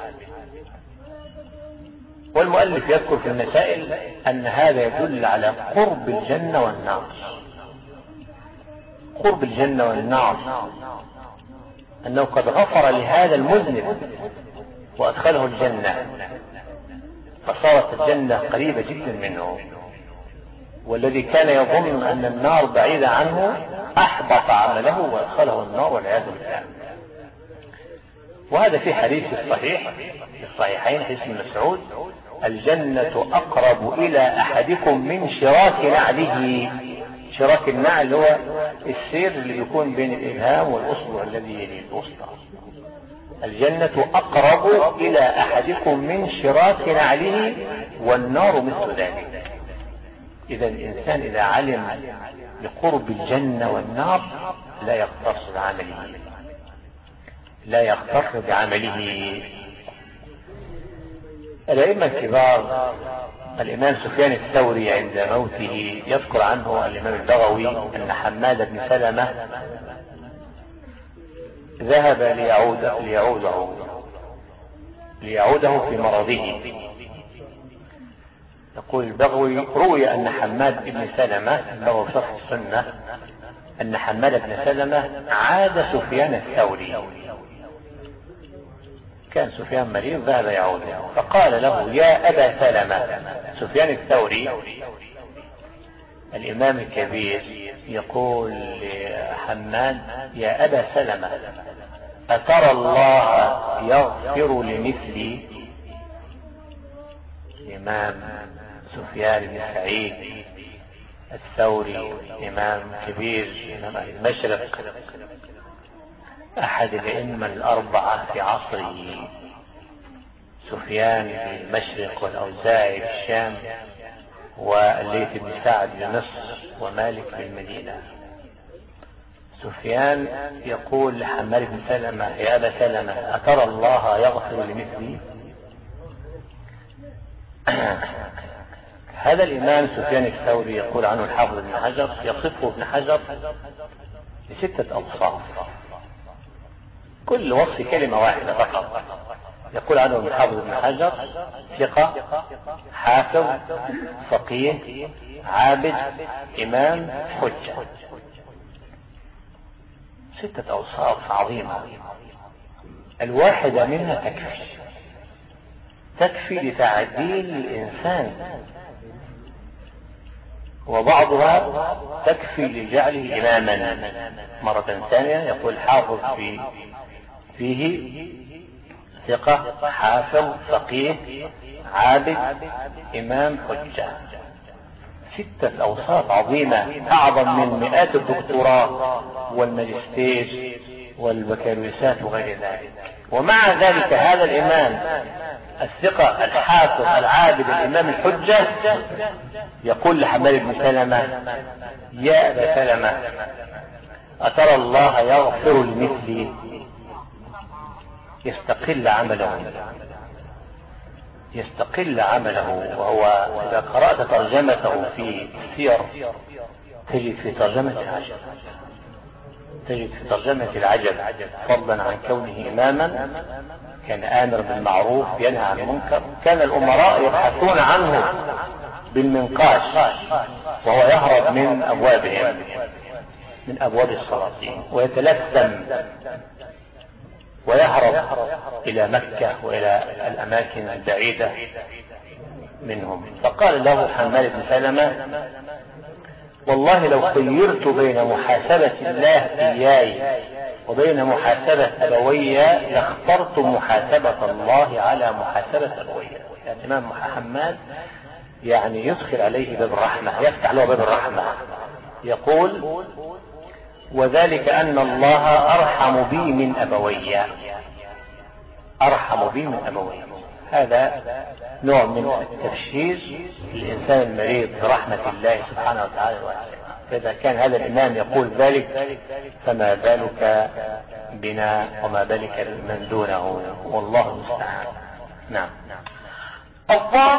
والمؤلف يذكر في المسائل أن هذا يدل على قرب الجنة والنار، قرب الجنة والنار، أنه قد غفر لهذا المذنب وأدخله الجنة، فصارت الجنة قريبة جدا منه. والذي كان يظن أن النار بعيدة عنه أحبط عمله وأدخله النار والعياذ بالله. وهذا في حديث الصحيح في الصحيحين، حديث ابن مسعود: الجنة أقرب إلى أحدكم من شراك نعله. شراك النعل هو السير اللي يكون بين الإبهام والأصبع الذي يلي الوسطى. الجنة أقرب إلى أحدكم من شراك نعله والنار مثل ذلك. إذا الإنسان إذا علم بقرب الجنة والنار لا يغتر بعمله، لا يغتر بعمله. الأئمة الكبار، الإمام سفيان الثوري عند موته يذكر عنه الإمام البغوي أن حماد بن سلمة ذهب ليعود ليعوده ليعوده في مرضه. يقول البغوي: روي أن حماد بن سلمة، البغوي شرح السنة، أن حماد بن سلمة عاد سفيان الثوري. كان سفيان مريض ذهب يعوده، فقال له: يا أبا سلمة. سفيان الثوري الإمام الكبير يقول لحماد: يا أبا سلمة، أترى الله يغفر لمثلي؟ الإمام سفيان بن سعيد الثوري إمام كبير، إمام المشرق، أحد الأئمة الأربعة في عصره، سفيان في المشرق والأوزاعي في الشام والليث بن سعد بمصر ومالك في المدينة. سفيان يقول لحماد بن سلمة: يا أبا سلمة، أترى الله يغفر لمثلي؟ هذا الإمام سفيان الثوري يقول عنه الحافظ ابن حجر، يصفه ابن حجر بستة أوصاف، كل وصف كلمة واحدة فقط. يقول عنه الحافظ ابن حجر: ثقة، حافظ، فقيه، عابد، إمام، حجة. ستة أوصاف عظيمة، الواحدة منها تكفي تكفي لتعديل الإنسان، وبعضها تكفي لجعله إماما. مرة ثانية يقول الحافظ في فيه ثقة، حافظ، فقيه، عابد، إمام، حجة. ستة أوصاف عظيمة أعظم من مئات الدكتوراه والماجستير والبكالوريوسات وغير ذلك. ومع ذلك هذا الإمام الثقة الحافظ العابد الإمام الحجة يقول لحماد بن سلمة: يا أبا سلمة، أترى الله يغفر لمثلي؟ يستقل عمله يستقل عمله وهو إذا قرأت ترجمته في السير تجد في ترجمة عجب، تجد في ترجمة العجب فضلا عن كونه إماما كان آمر بالمعروف ينهى عن المنكر، كان الأمراء يبحثون عنه بالمنقاش وهو يهرب من أبوابهم من أبواب السلاطين ويتلثم ويهرب إلى مكة وإلى الأماكن البعيدة منهم. فقال له حماد بن سلمة: والله لو خيرت بين محاسبة الله إياي وبين محاسبة أبوي لاخترت محاسبة الله على محاسبة أبوي. الإمام حماد يعني يدخل عليه باب الرحمة، يفتح له باب الرحمة، يقول: وذلك أن الله أرحم بي من أبوي، أرحم بي من أبوي. هذا نوع من التبشير للإنسان المريض برحمة الله سبحانه وتعالى الواسعة. فإذا كان هذا الإمام يقول ذلك فما بالك بنا وما بالك من دونه، والله المستعان. نعم. الله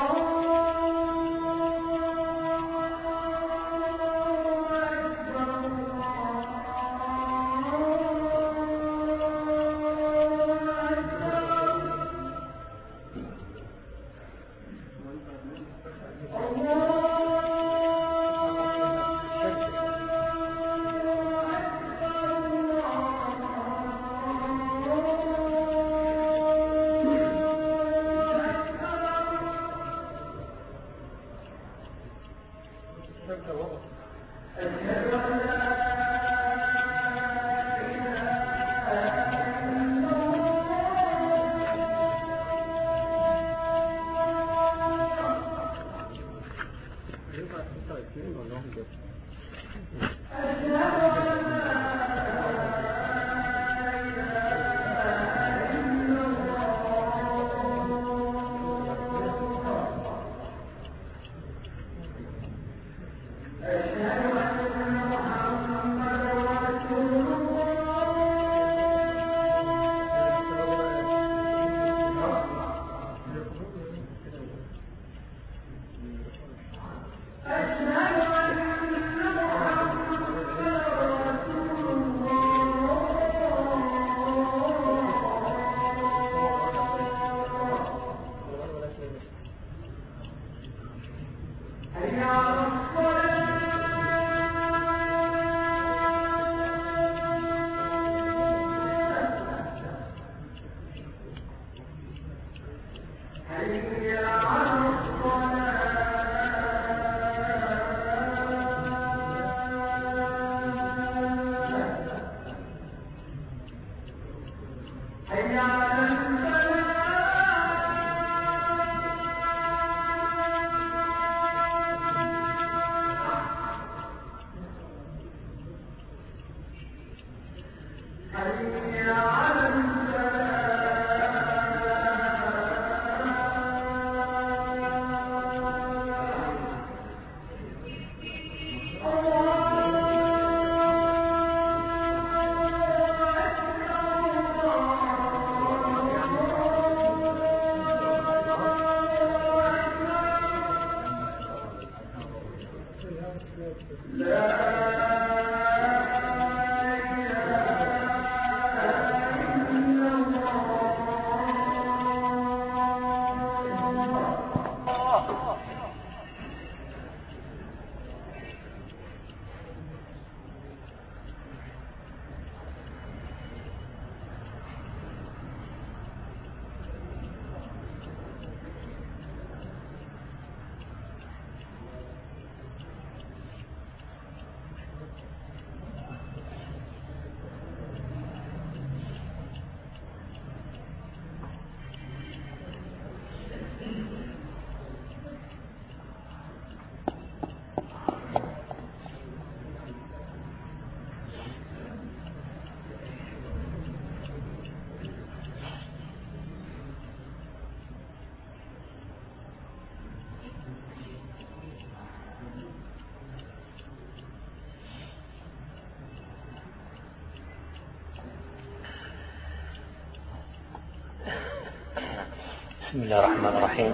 بسم الله الرحمن الرحيم.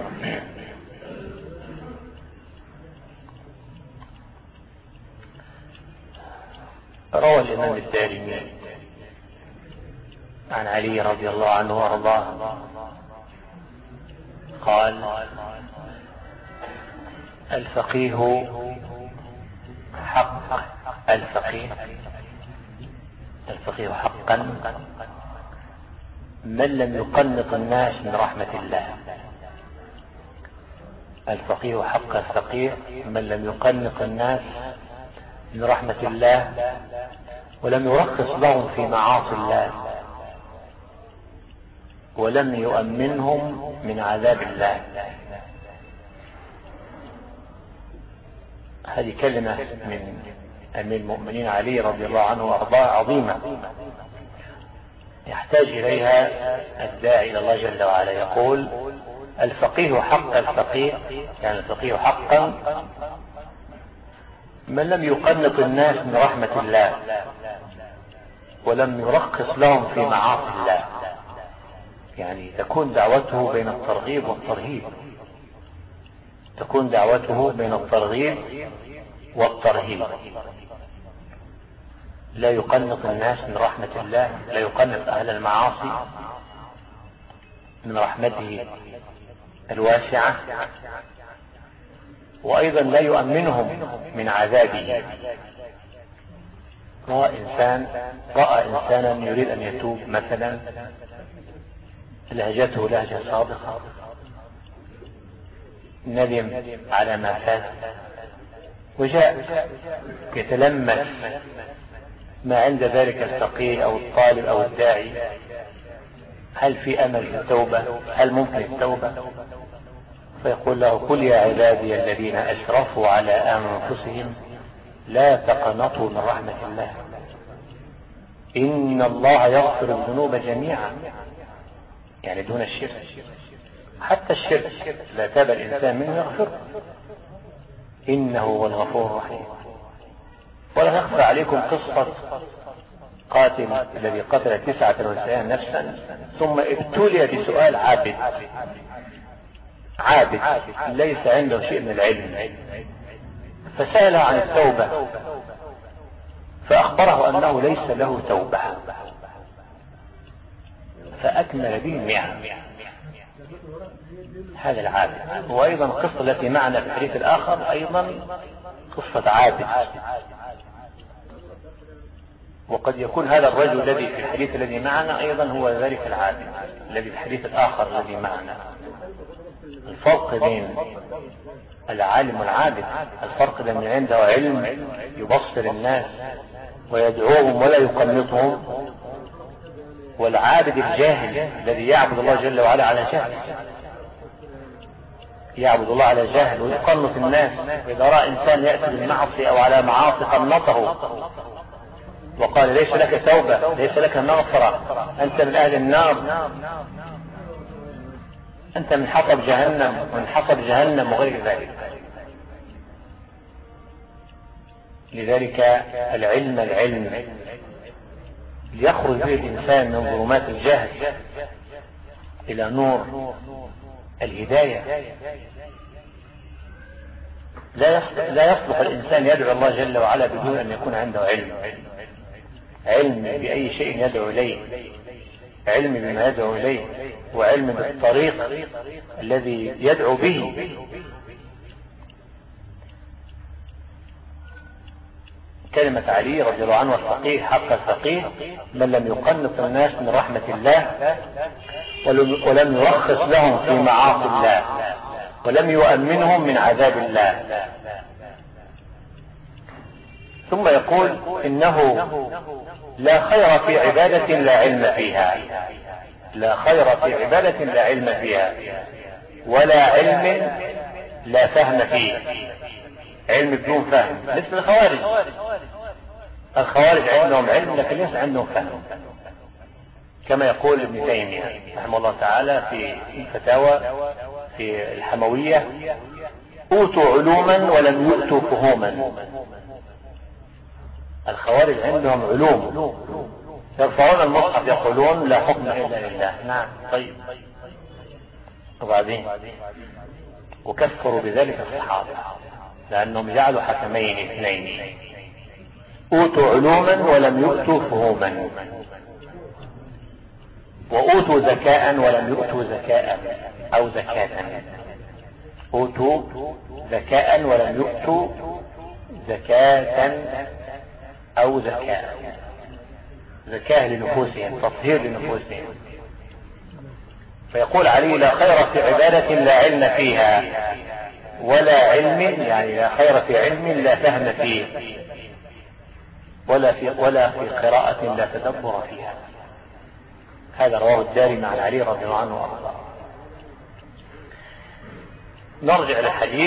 روى الإمام الدارمي عن علي رضي الله عنه وارضاه قال: الفقيه حق الفقيه الفقيه حقا من لم يقنط الناس من رحمة الله. الفقيه حق الفقيه من لم يقنط الناس من رحمة الله ولم يرخص لهم في معاصي الله ولم يؤمنهم من عذاب الله. هذه كلمة من أمير المؤمنين علي رضي الله عنه وأرضاه عظيمة يحتاج إليها الداعي إلى الله جل وعلا. يقول: الفقيه حق الفقيه، يعني الفقيه حقا من لم يقنط الناس من رحمة الله ولم يرخص لهم في معاصي الله. يعني تكون دعوته بين الترغيب والترهيب تكون دعوته بين الترغيب والترهيب لا يقنط الناس من رحمة الله، لا يقنط أهل المعاصي من رحمته الواسعة، وأيضا لا يؤمنهم من عذابه. رأى إنسان رأى إنسانا يريد أن يتوب مثلا، لهجته لهجة صادقة، ندم على ما فات وجاء يتلمس ما عند ذلك الفقيه أو الطالب أو الداعي، هل في أمل في التوبة؟ هل ممكن التوبة؟ فيقول له: قل يا عبادي الذين أسرفوا على أنفسهم لا تقنطوا من رحمة الله إن الله يغفر الذنوب جميعا، يعني دون الشرك. حتى الشرك لا تاب الإنسان منه يغفر، إنه هو الغفور الرحيم. ولا يخفى عليكم قصة قاتل الذي قتل تسعة وتسعين نفسا ثم ابتلي بسؤال عابد عابد ليس عنده شيء من العلم، فسأل عن التوبة فأخبره أنه ليس له توبة فأكمل به النعم. هذا العابد. وأيضا القصة التي معنا في الحديث الآخر أيضا قصة عابد، وقد يكون هذا الرجل الذي في الحديث الذي معنا أيضا هو ذلك العابد الذي في الحديث الآخر الذي معنا. الفرق بين العالم والعابد، الفرق بين عنده علم يبصر الناس ويدعوهم ولا يقنطهم، والعابد الجاهل الذي يعبد الله جل وعلا على جهل، يعبد الله على جهل ويقنط الناس. إذا رأى إنسان يأتي بالمعصية أو على معاصي قنطه وقال: ليس لك توبة، ليس لك مغفرة، أنت من أهل النار، أنت من حطب جهنم ومن حطب جهنم وغير ذلك. لذلك العلم العلم ليخرج به الإنسان من ظلمات الجهل إلى نور الهداية. لا لا يصلح الإنسان يدعو الله جل وعلا بدون أن يكون عنده علم علم بأي شيء يدعو إليه، علم بما يدعو إليه، وعلم بالطريق الذي يدعو به. كلمة علي رضي الله عنه: الفقيه حق الفقيه من لم يقنط الناس من رحمة الله ولم يرخص لهم في معاصي الله ولم يؤمنهم من عذاب الله. ثم يقول: إنه لا خير في عبادة لا علم فيها لا خير في عبادة لا علم فيها ولا علم لا فهم فيه. علم بدون فهم مثل الخوارج. الخوارج عندهم علم لكن ليس عندهم فهم، كما يقول ابن تيمية رحمه الله تعالى في الفتاوى في الحموية: أوتوا علوما ولم يؤتوا فهوما. الخوارج عندهم علوم، يرفعون المصحف يقولون لا حكم إلا لله. نعم، طيب. وبعدين وكفروا بذلك الصحابة لأنهم جعلوا حكمين اثنين. أوتوا علوما ولم يؤتوا فهوما، وأوتوا ذكاء ولم يؤتوا زكاء أو زكاة. أوتوا ذكاء ولم يؤتوا زكاة أو زكاء. زكاة لنفوسهم، تطهير لنفوسهم. فيقول علي: لا خير في عبادة لا علم فيها، ولا علم، يعني لا خير في علم لا فهم فيه، ولا في ولا في قراءة لا تدبر فيها. هذا رواه الدارمي عن علي رضي الله عنه وارضاه. نرجع للحديث: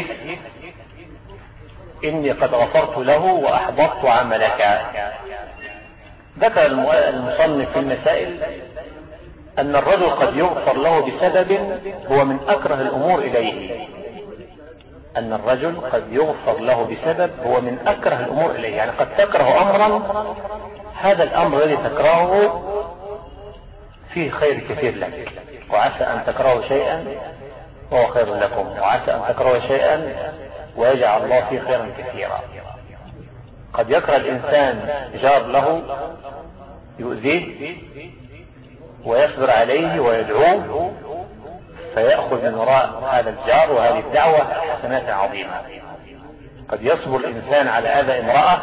إني قد غفرت له وأحبطت عملك. ذكر المصنف في المسائل أن الرجل قد يغفر له بسبب هو من أكره الأمور إليه. أن الرجل قد يغفر له بسبب هو من أكره الأمور إليه، يعني قد تكره أمرا، هذا الأمر الذي تكرهه فيه خير كثير لك، وعسى أن تكرهوا شيئا وهو خير لكم، وعسى أن تكرهوا شيئا ويجعل الله فيه خيرا كثيرا. قد يكره الإنسان جار له يؤذيه ويصبر عليه ويدعوه، فيأخذ من وراء هذا الجار وهذه الدعوة حسنات عظيمة. قد يصبر الإنسان على أذى امرأة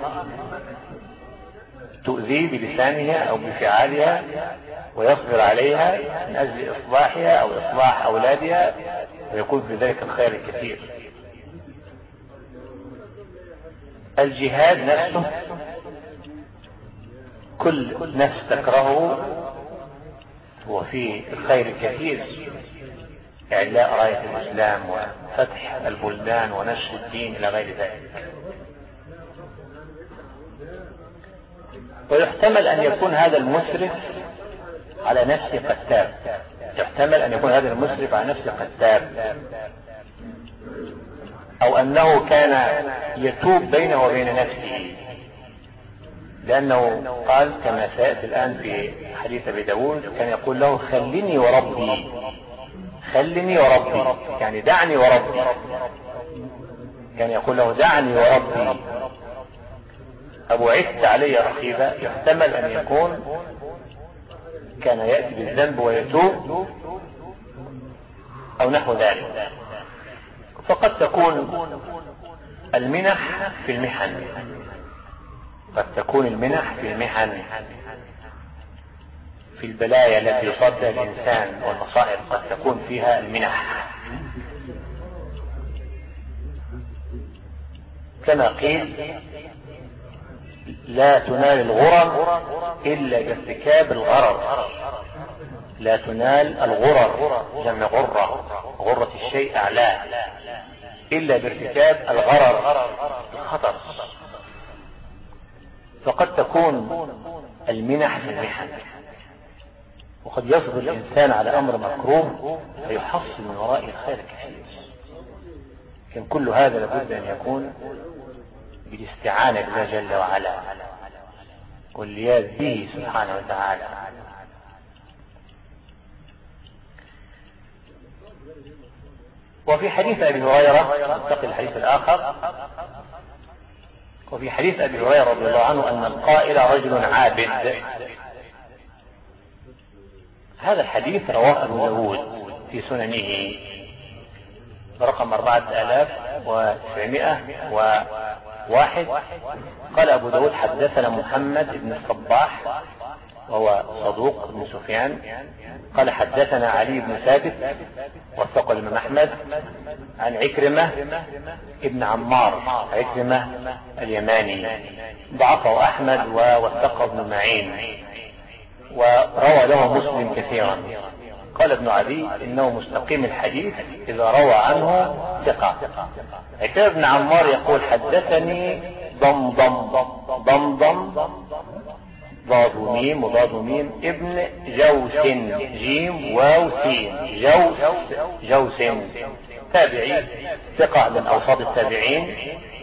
تؤذيه بلسانها أو بفعالها، ويصبر عليها من أجل إصلاحها أو إصلاح أولادها، ويكون في ذلك الخير الكثير. الجهاد نفسه كل نفس تكرهه وفيه الخير الكثير، إعلاء راية الإسلام وفتح البلدان ونشر الدين إلى غير ذلك. ويحتمل أن يكون هذا المسرف على نفسه قتاب، يحتمل أن يكون هذا المسرف على نفسه قتاب، أو أنه كان يتوب بينه وبين نفسه، لأنه قال كما سيأتي الآن في حديث أبي داود: كان يقول له: خلني وربي، خلني وربي، يعني دعني وربي. كان يقول له: دعني وربي، أبعدت علي رقيبا. يحتمل أن يكون كان يأتي بالذنب ويتوب أو نحو ذلك. فقد تكون المنح في المحن، قد تكون المنح في المحن، في البلايا التي يصاب بها الإنسان والمصائب، قد تكون فيها المنح. كما قيل: لا تنال الغرر إلا بارتكاب الغرر. لا تنال الغرر، جمع غرة، غرة الشيء أعلاه، إلا بارتكاب الغرر، الخطر. فقد تكون المنح في المحن، وقد يصبر الإنسان على أمر مكروه فيحصل من ورائه الخير كثير. لكن كل هذا لابد أن يكون بالاستعانة بالله جل وعلا واللياذ به سبحانه وتعالى. وفي حديث أبي هريرة، ننتقل الحديث الآخر، وفي حديث أبي هريرة رضي الله عنه أن القائل رجل عابد. هذا الحديث رواه أبو داود في سننه برقم أربعة آلاف وتسعمائة وواحد. قال أبو داود: حدثنا محمد بن الصباح وهو صدوق بن سفيان. قال: حدثنا علي بن ثابت وثق الإمام أحمد عن عكرمة ابن عمار، عكرمة اليماني، ضعفه أحمد ووثقه ابن معين، وروى له مسلم كثيرا. قال ابن عدي: إنه مستقيم الحديث إذا روى عنه ثقة. عكرمة ابن عمار يقول: حدثني ضمضم، ضمضم ضاد ميم وضاد ميم ابن جوس، جيم واو سين، جوس جوس، تابعي ثقة من أوساط التابعين،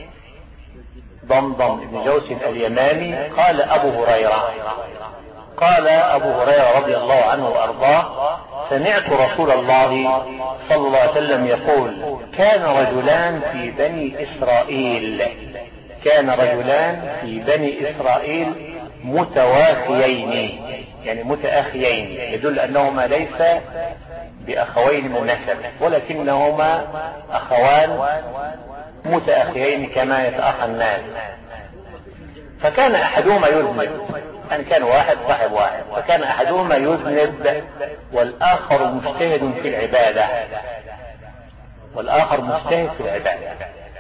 ضمضم ابن جوس اليماني. قال أبو هريرة، قال أبو هريرة رضي الله عنه وأرضاه: سمعت رسول الله صلى الله عليه وسلم يقول: كان رجلان في بني إسرائيل، كان رجلان في بني إسرائيل متواخيين، يعني متآخيين، يدل أنهما ليس بأخوين من نسب، ولكنهما أخوان متآخيين كما يتأخى الناس. فكان أحدهما يذنب، يعني كان واحد صاحب واحد، فكان أحدهما يذنب والآخر مجتهد في العبادة، والآخر مجتهد في العبادة.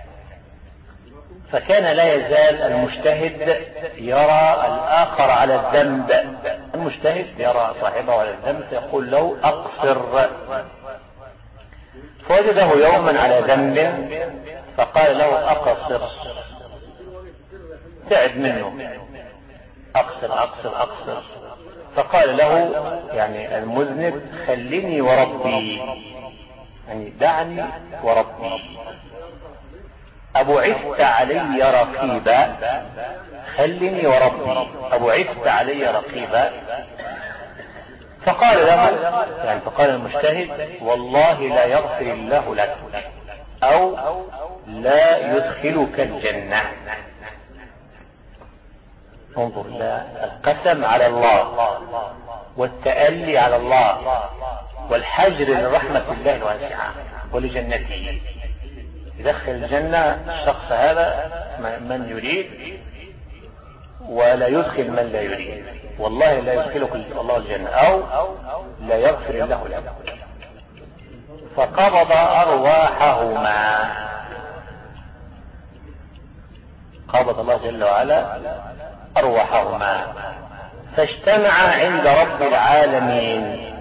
فكان لا يزال المجتهد يرى الآخر على الذنب، المجتهد يرى صاحبه على الذنب فيقول له أقصر. فوجده يوما على ذنب فقال له أقصر، تعب منه، أقصر أقصر أقصر. فقال له يعني المذنب خلني وربي، يعني دعني وربي، أبعثت علي رقيبا، خلني وربي أبعثت علي رقيبا. فقال له يعني فقال المجتهد والله لا يغفر الله لك أو لا يدخلك الجنة. انظر إلى القسم على الله والتألي على الله والحجر لرحمة الله الواسعة ولجنته. يدخل الجنة الشخص هذا من يريد ولا يدخل من لا يريد، والله لا يدخلك الله الجنة أو لا يغفر الله لك. فقبض أرواحهما، قبض الله جل وعلا أرواحهما فاجتمعا عند رب العالمين،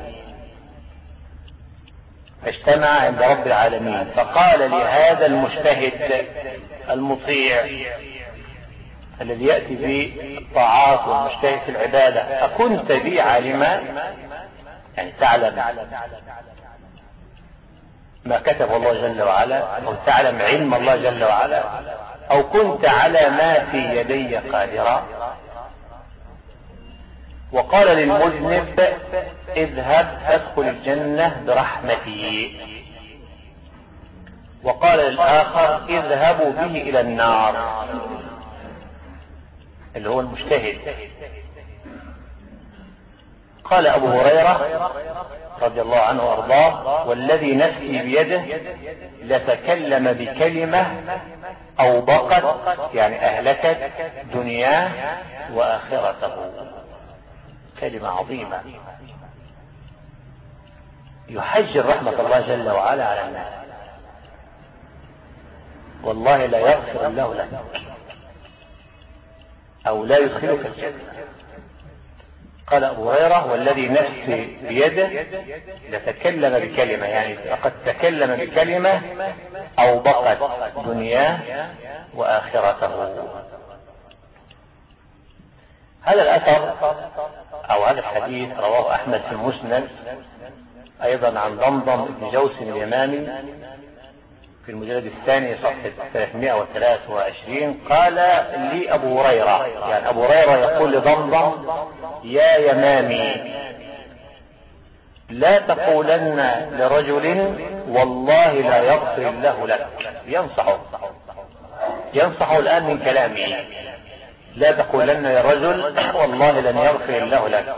فاجتمع عند رب العالمين. فقال لهذا المجتهد المطيع الذي يأتي بالطاعات والمجتهد في العبادة أكنت بي عالما، يعني تعلم ما كتب الله جل وعلا أو تعلم علم الله جل وعلا، أو كنت على ما في يدي قادرا. وقال للمذنب اذهب فادخل الجنة برحمتي، وقال للآخر اذهبوا به إلى النار، اللي هو المجتهد. قال أبو هريرة رضي الله عنه وارضاه والذي نفسي بيده لتكلم بكلمة أو بقت، يعني أهلكت دنياه وآخرته. كلمة عظيمة يحجر رحمة الله جل وعلا على الناس. والله لا يغفر الله لك أو لا يدخلك الجنة. قال أبو هريرة والذي نفسي بيده لتكلم بكلمة، يعني لقد تكلم بكلمة أو بقت دنياه وآخرته. هذا الأثر أو هذا الحديث رواه أحمد في المسند أيضا عن ضمضم بن جوس اليمامي في المجلد الثاني صفحة ثلاثمائة وثلاثة وعشرين. قال لي أبو هريرة، يعني أبو هريرة يقول لضمضم يا يمامي لا تقولن لرجل والله لا يغفر الله لك، ينصحه ينصحه الآن من كلامه، لا تقولن لرجل والله لن يغفر الله لك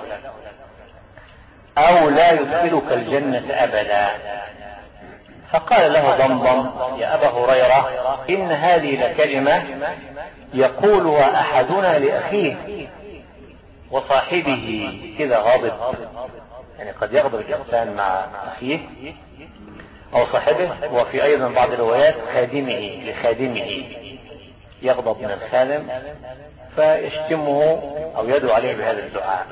أو لا يدخلك الجنة أبدا. فقال له ضمضم يا أبا هريرة إن هذه لكلمة يقولها أحدنا لأخيه وصاحبه إذا غضب، يعني قد يغضب الإنسان مع أخيه أو صاحبه، وفي أيضا بعض الروايات خادمه لخادمه، يغضب من الخادم فيشتمه أو يدعو عليه بهذا الدعاء.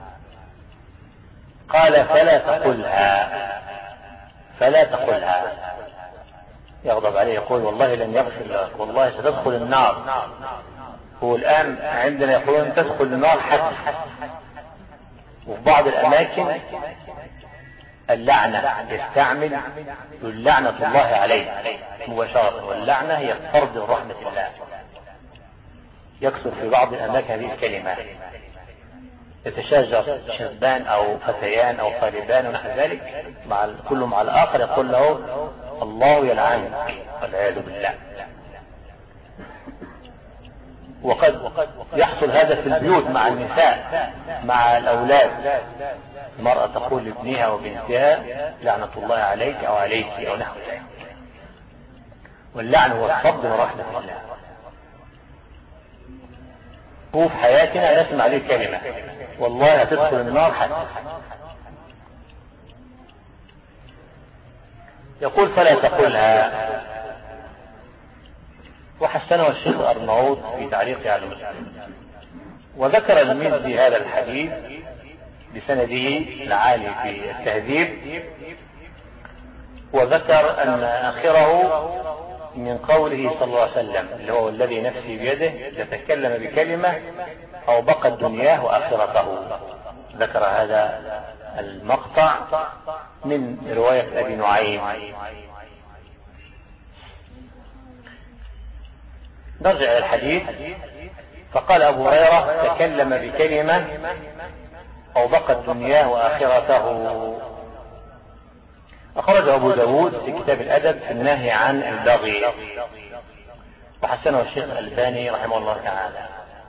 قال فلا تقلها فلا تقلها يغضب عليه يقول والله لن يغفر لك، والله ستدخل النار. هو الآن عندنا يقولون تدخل النار حتى، وفي بعض الأماكن اللعنة يستعمل اللعنة الله عليه مباشرة، واللعنة هي طرد رحمة الله. يكثر في بعض الأماكن هذه الكلمة، يتشاجر شابان أو فتيان أو طالبان ونحو ذلك مع كل مع الآخر يقول له الله يلعنك والعياذ بالله. وقد يحصل هذا في البيوت مع النساء مع الأولاد. المرأة تقول لابنها وبنتها لعنة الله عليك أو عليك أو نحو ذلك. واللعن هو الصد من رحمة الله. وفي حياتنا نسمع عليه كلمة والله هتدخل النار حتى. يقول فلا تقولها. وحسنه الشيخ الأرناؤوط في تعليقه على مسلم. وذكر المزي هذا الحديث بسنده العالي في التهذيب، وذكر أن آخره من قوله صلى الله عليه وسلم اللي هو الذي نفسي بيده يتكلم بكلمة أو بقت دنياه وآخرته. ذكر هذا المقطع من رواية أبي نعيم. نرجع إلى الحديث. فقال أبو هريرة تكلم بكلمة أو بقت دنياه وآخرته. أخرج أبو داود في كتاب الأدب في النهي عن البغي، وحسنه الشيخ الألباني رحمه الله تعالى.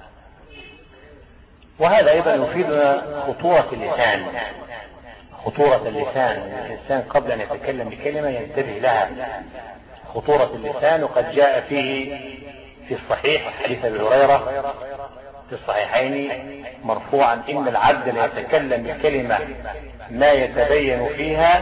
وهذا أيضا يفيدنا خطورة اللسان، خطورة اللسان. الإنسان قبل أن يتكلم بكلمة ينتبه لها، خطورة اللسان. وقد جاء فيه في الصحيح حديث أبي هريرة في الصحيحين مرفوعا إن العبد لا يتكلم بالكلمة ما يتبين فيها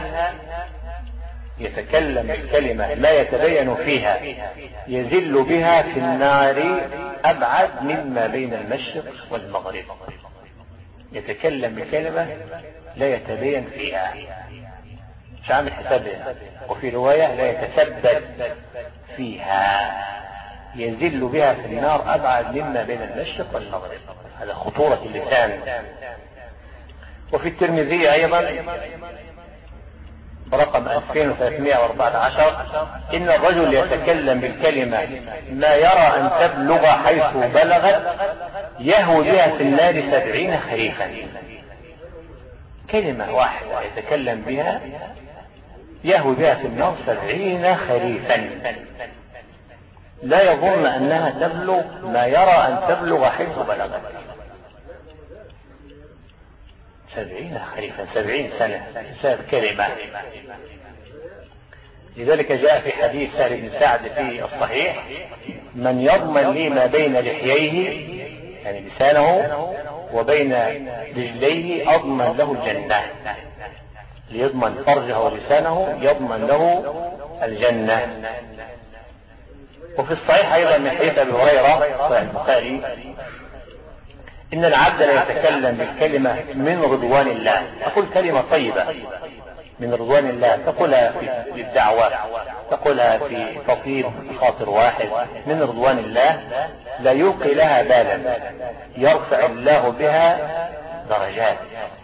يتكلم بالكلمة ما يتبين فيها يزل بها في النار أبعد مما بين المشرق والمغرب. يتكلم بكلمة لا يتبين فيها، مش عامل حسابها. وفي رواية لا يتثبت فيها يزل بها في النار أبعد مما بين المشرق والمغرب. هذا خطورة اللسان. وفي الترمذي أيضا برقم ألفين وثلاثمائة وأربعة عشر إن الرجل يتكلم بالكلمة ما يرى أن تبلغ حيث بلغت يهوي بها في النار سبعين خريفا. كلمة واحدة يتكلم بها يهوي بها في النار سبعين خريفا، لا يظن أنها تبلغ ما يرى أن تبلغ حيث بلغت. سبعين خريفا، سبعين سنة بسبب كلمة. لذلك جاء في حديث سهل بن سعد في الصحيح من يضمن لي ما بين لحييه يعني لسانه وبين رجليه أضمن له الجنة. ليضمن فرجه ولسانه يضمن له الجنة. وفي الصحيح أيضا من حديث أبي هريرة صحيح البخاري إن العبد لا يتكلم بالكلمة من رضوان الله. تقول كلمة طيبة من رضوان الله، تقولها في الدعوة، تقولها في تطيب خاطر واحد من رضوان الله، لا يلقي لها بالا يرفع الله بها درجات.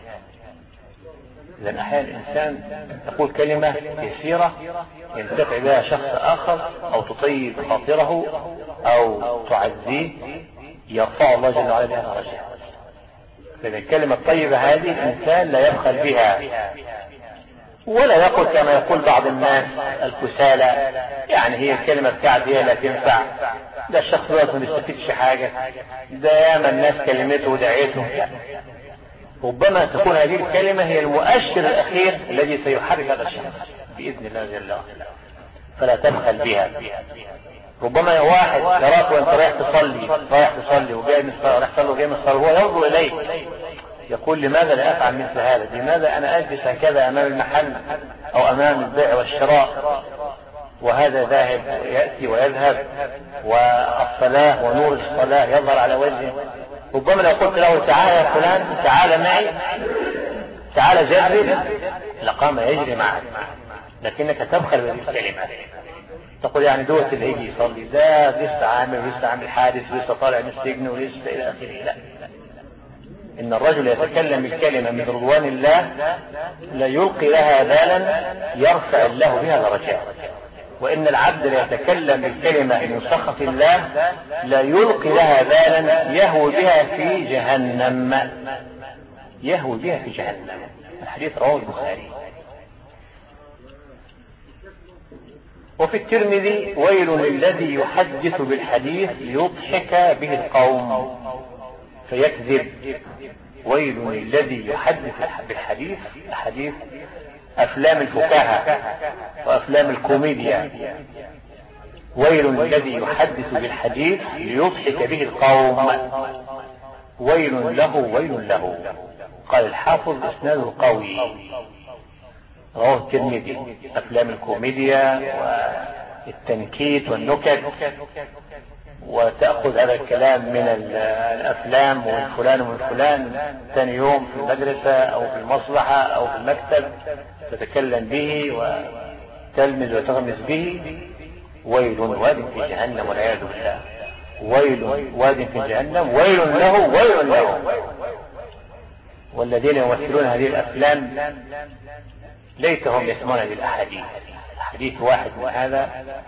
لأن أحيانا الإنسان تقول كلمة يسيرة ينتفع بها شخص آخر أو تطيب خاطره أو تعزيه يرفع الله جل وعلا بها درجات. لأن الكلمة الطيبة هذه الإنسان لا يبخل بها ولا يقول كما يقول بعض الناس الكسالى يعني هي الكلمة بتاعتي هي لا تنفع، ده الشخص ما بيستفيدش حاجة، ده ياما الناس كلمته ودعيته. ربما تكون هذه الكلمة هي المؤشر الأخير الذي سيحرك هذا الشخص بإذن الله جل وعلا، فلا تبخل بها. ربما واحد يراك وانت رايح تصلي رايح تصلي وجاي من الصلاة رايح تصلي وجاي من الصلاة وهو ينظر إليك يقول لماذا لا أفعل مثل هذا؟ لماذا أنا أجلس هكذا أمام المحل أو أمام البيع والشراء وهذا ذاهب يأتي ويذهب والصلاة ونور الصلاة يظهر على وجهه. ربما لو قلت له تعال يا فلان تعال معي تعال جرب لقام يجري معك، لكنك تبخل بهذه الكلمة. تقول يعني دوت اللي يجي يصلي ده لسه عامل ولسه عامل حادث ولسه طالع من السجن ولسه إلى آخره. لا، إن الرجل يتكلم بالكلمة من رضوان الله لا يلقي لها بالا يرفع الله بها درجات. وإن العبد لا يتكلم بالكلمة من سخط الله لا يلقي لها بالا يهوي بها في جهنم. يهوي بها في جهنم. الحديث رواه البخاري. وفي الترمذي ويل للذي يحدث بالحديث ليضحك به القوم فيكذب. ويل للذي يحدث بالحديث، حديث افلام الفكاهة وافلام الكوميديا. ويل للذي يحدث بالحديث ليضحك به القوم ويل له ويل له. قال الحافظ اسناده قوي، رواه الترمذي. افلام الكوميديا والتنكيت والنكت، وتأخذ هذا الكلام من الافلام ومن فلان ومن فلان، ثاني يوم في المدرسة او في المصلحة او في المكتب تتكلم به وتلمز وتغمز به. ويل واد في جهنم والعياذ بالله. ويل واد في جهنم ويل له ويل له. والذين يمثلون هذه الافلام ليتهم يسمعون هذه الاحاديث. حديث واحد من هذا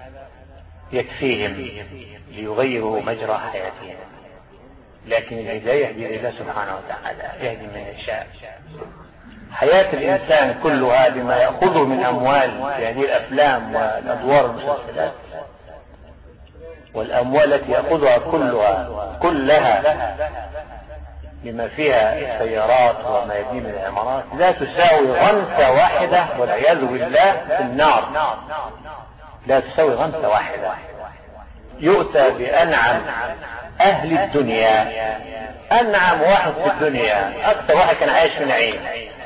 يكفيهم ليغيروا مجرى حياتهم، لكن الهداية بيد الله سبحانه وتعالى، يهدي من يشاء. حياة الانسان كلها بما يأخذه من اموال في هذه الافلام والادوار والمسلسلات، والاموال التي يأخذها كلها كلها بما فيها السيارات وما يبني من العمارات، لا تساوي غمسة واحدة والعياذ بالله في النار. لا تساوي غمسة واحدة. يؤتى بأنعم أهل الدنيا، أنعم واحد في الدنيا، أكثر واحد كان عايش في نعيم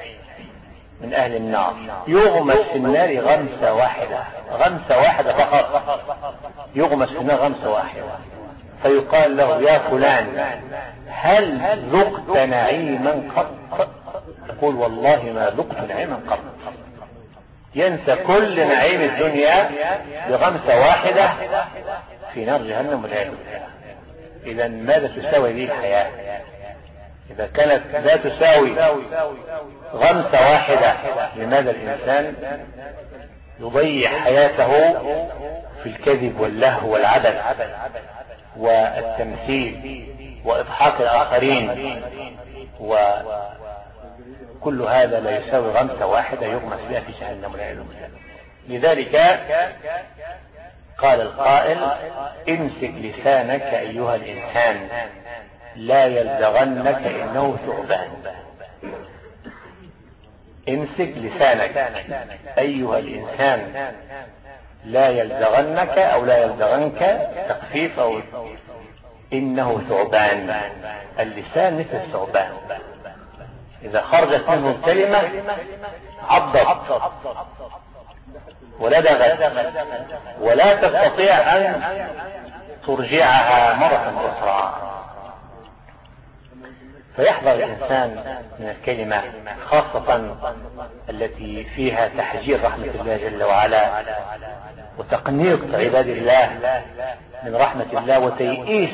من أهل النار، يغمس في النار غمسة واحدة، غمسة واحدة فقط، يغمس في النار غمسة واحدة. فيقال له يا فلان هل ذقت نعيما قط؟ يقول والله ما ذقت نعيما قط. ينسى كل نعيم الدنيا بغمسة واحدة في نار جهنم والعياذ بالله. إذا ماذا تساوي هذه الحياة؟ إذا كانت لا تساوي غمسة واحدة، لماذا الإنسان يضيع حياته في الكذب واللهو والعبث والتمثيل وإضحاك الآخرين؟ وكل هذا لا يساوي غمسة واحدة يغمس بها في جهنم والعياذ بالله. لذلك قال القائل امسك لسانك أيها الإنسان لا يلدغنك إنه ثعبان. امسك لسانك أيها الإنسان لا يلدغنك أو لا يلدغنك تخفيف أو إنه ثعبان. اللسان مثل الثعبان، إذا خرجت منه الكلمة عضت ولدغت ولا تستطيع أن ترجعها مرة أخرى. فيحذر الإنسان من الكلمة، خاصة التي فيها تحجير رحمة الله جل وعلا وتقنيط عباد الله من رحمة الله وتيئيس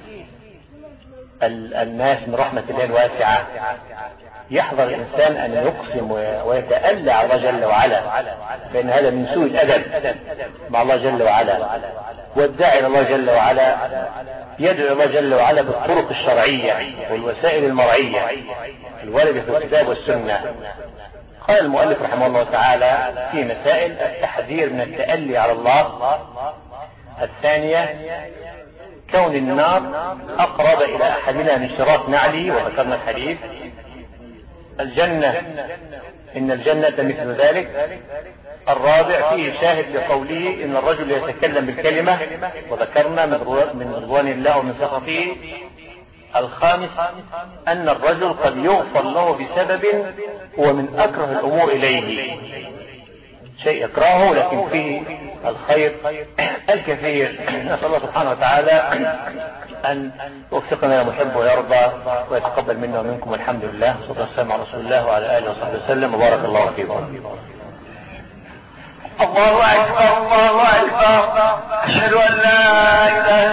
الناس من رحمة الله الواسعة. يحذر الإنسان أن يقسم ويتألى على الله جل وعلا، فإن هذا من سوء الأدب مع الله جل وعلا. والداعي إلى الله جل وعلا يدعو الله جل وعلا بالطرق الشرعية والوسائل المرعية الواردة في الكتاب والسنة. قال المؤلف رحمه الله تعالى في مسائل التحذير من التألي على الله. الثانية كون النار أقرب إلى أحدنا من شراك نعلي، وذكرنا الحديث. الجنة إن الجنة مثل ذلك. الرابع فيه شاهد لقوله إن الرجل يتكلم بالكلمة، وذكرنا من رضوان الله ومن سخطه. الخامس أن الرجل قد يغفر له بسبب هو من أكره الأمور إليه، شيء يكرهه لكن فيه الخير الكثير. نسأل الله سبحانه وتعالى أن يوفقنا محب ويرضى ويتقبل منا ومنكم، والحمد لله صلى الله وسلم على رسول الله وعلى آله وصحبه وسلم، وبارك الله فيكم. الله أكبر الله أكبر. أشهد أن لا إله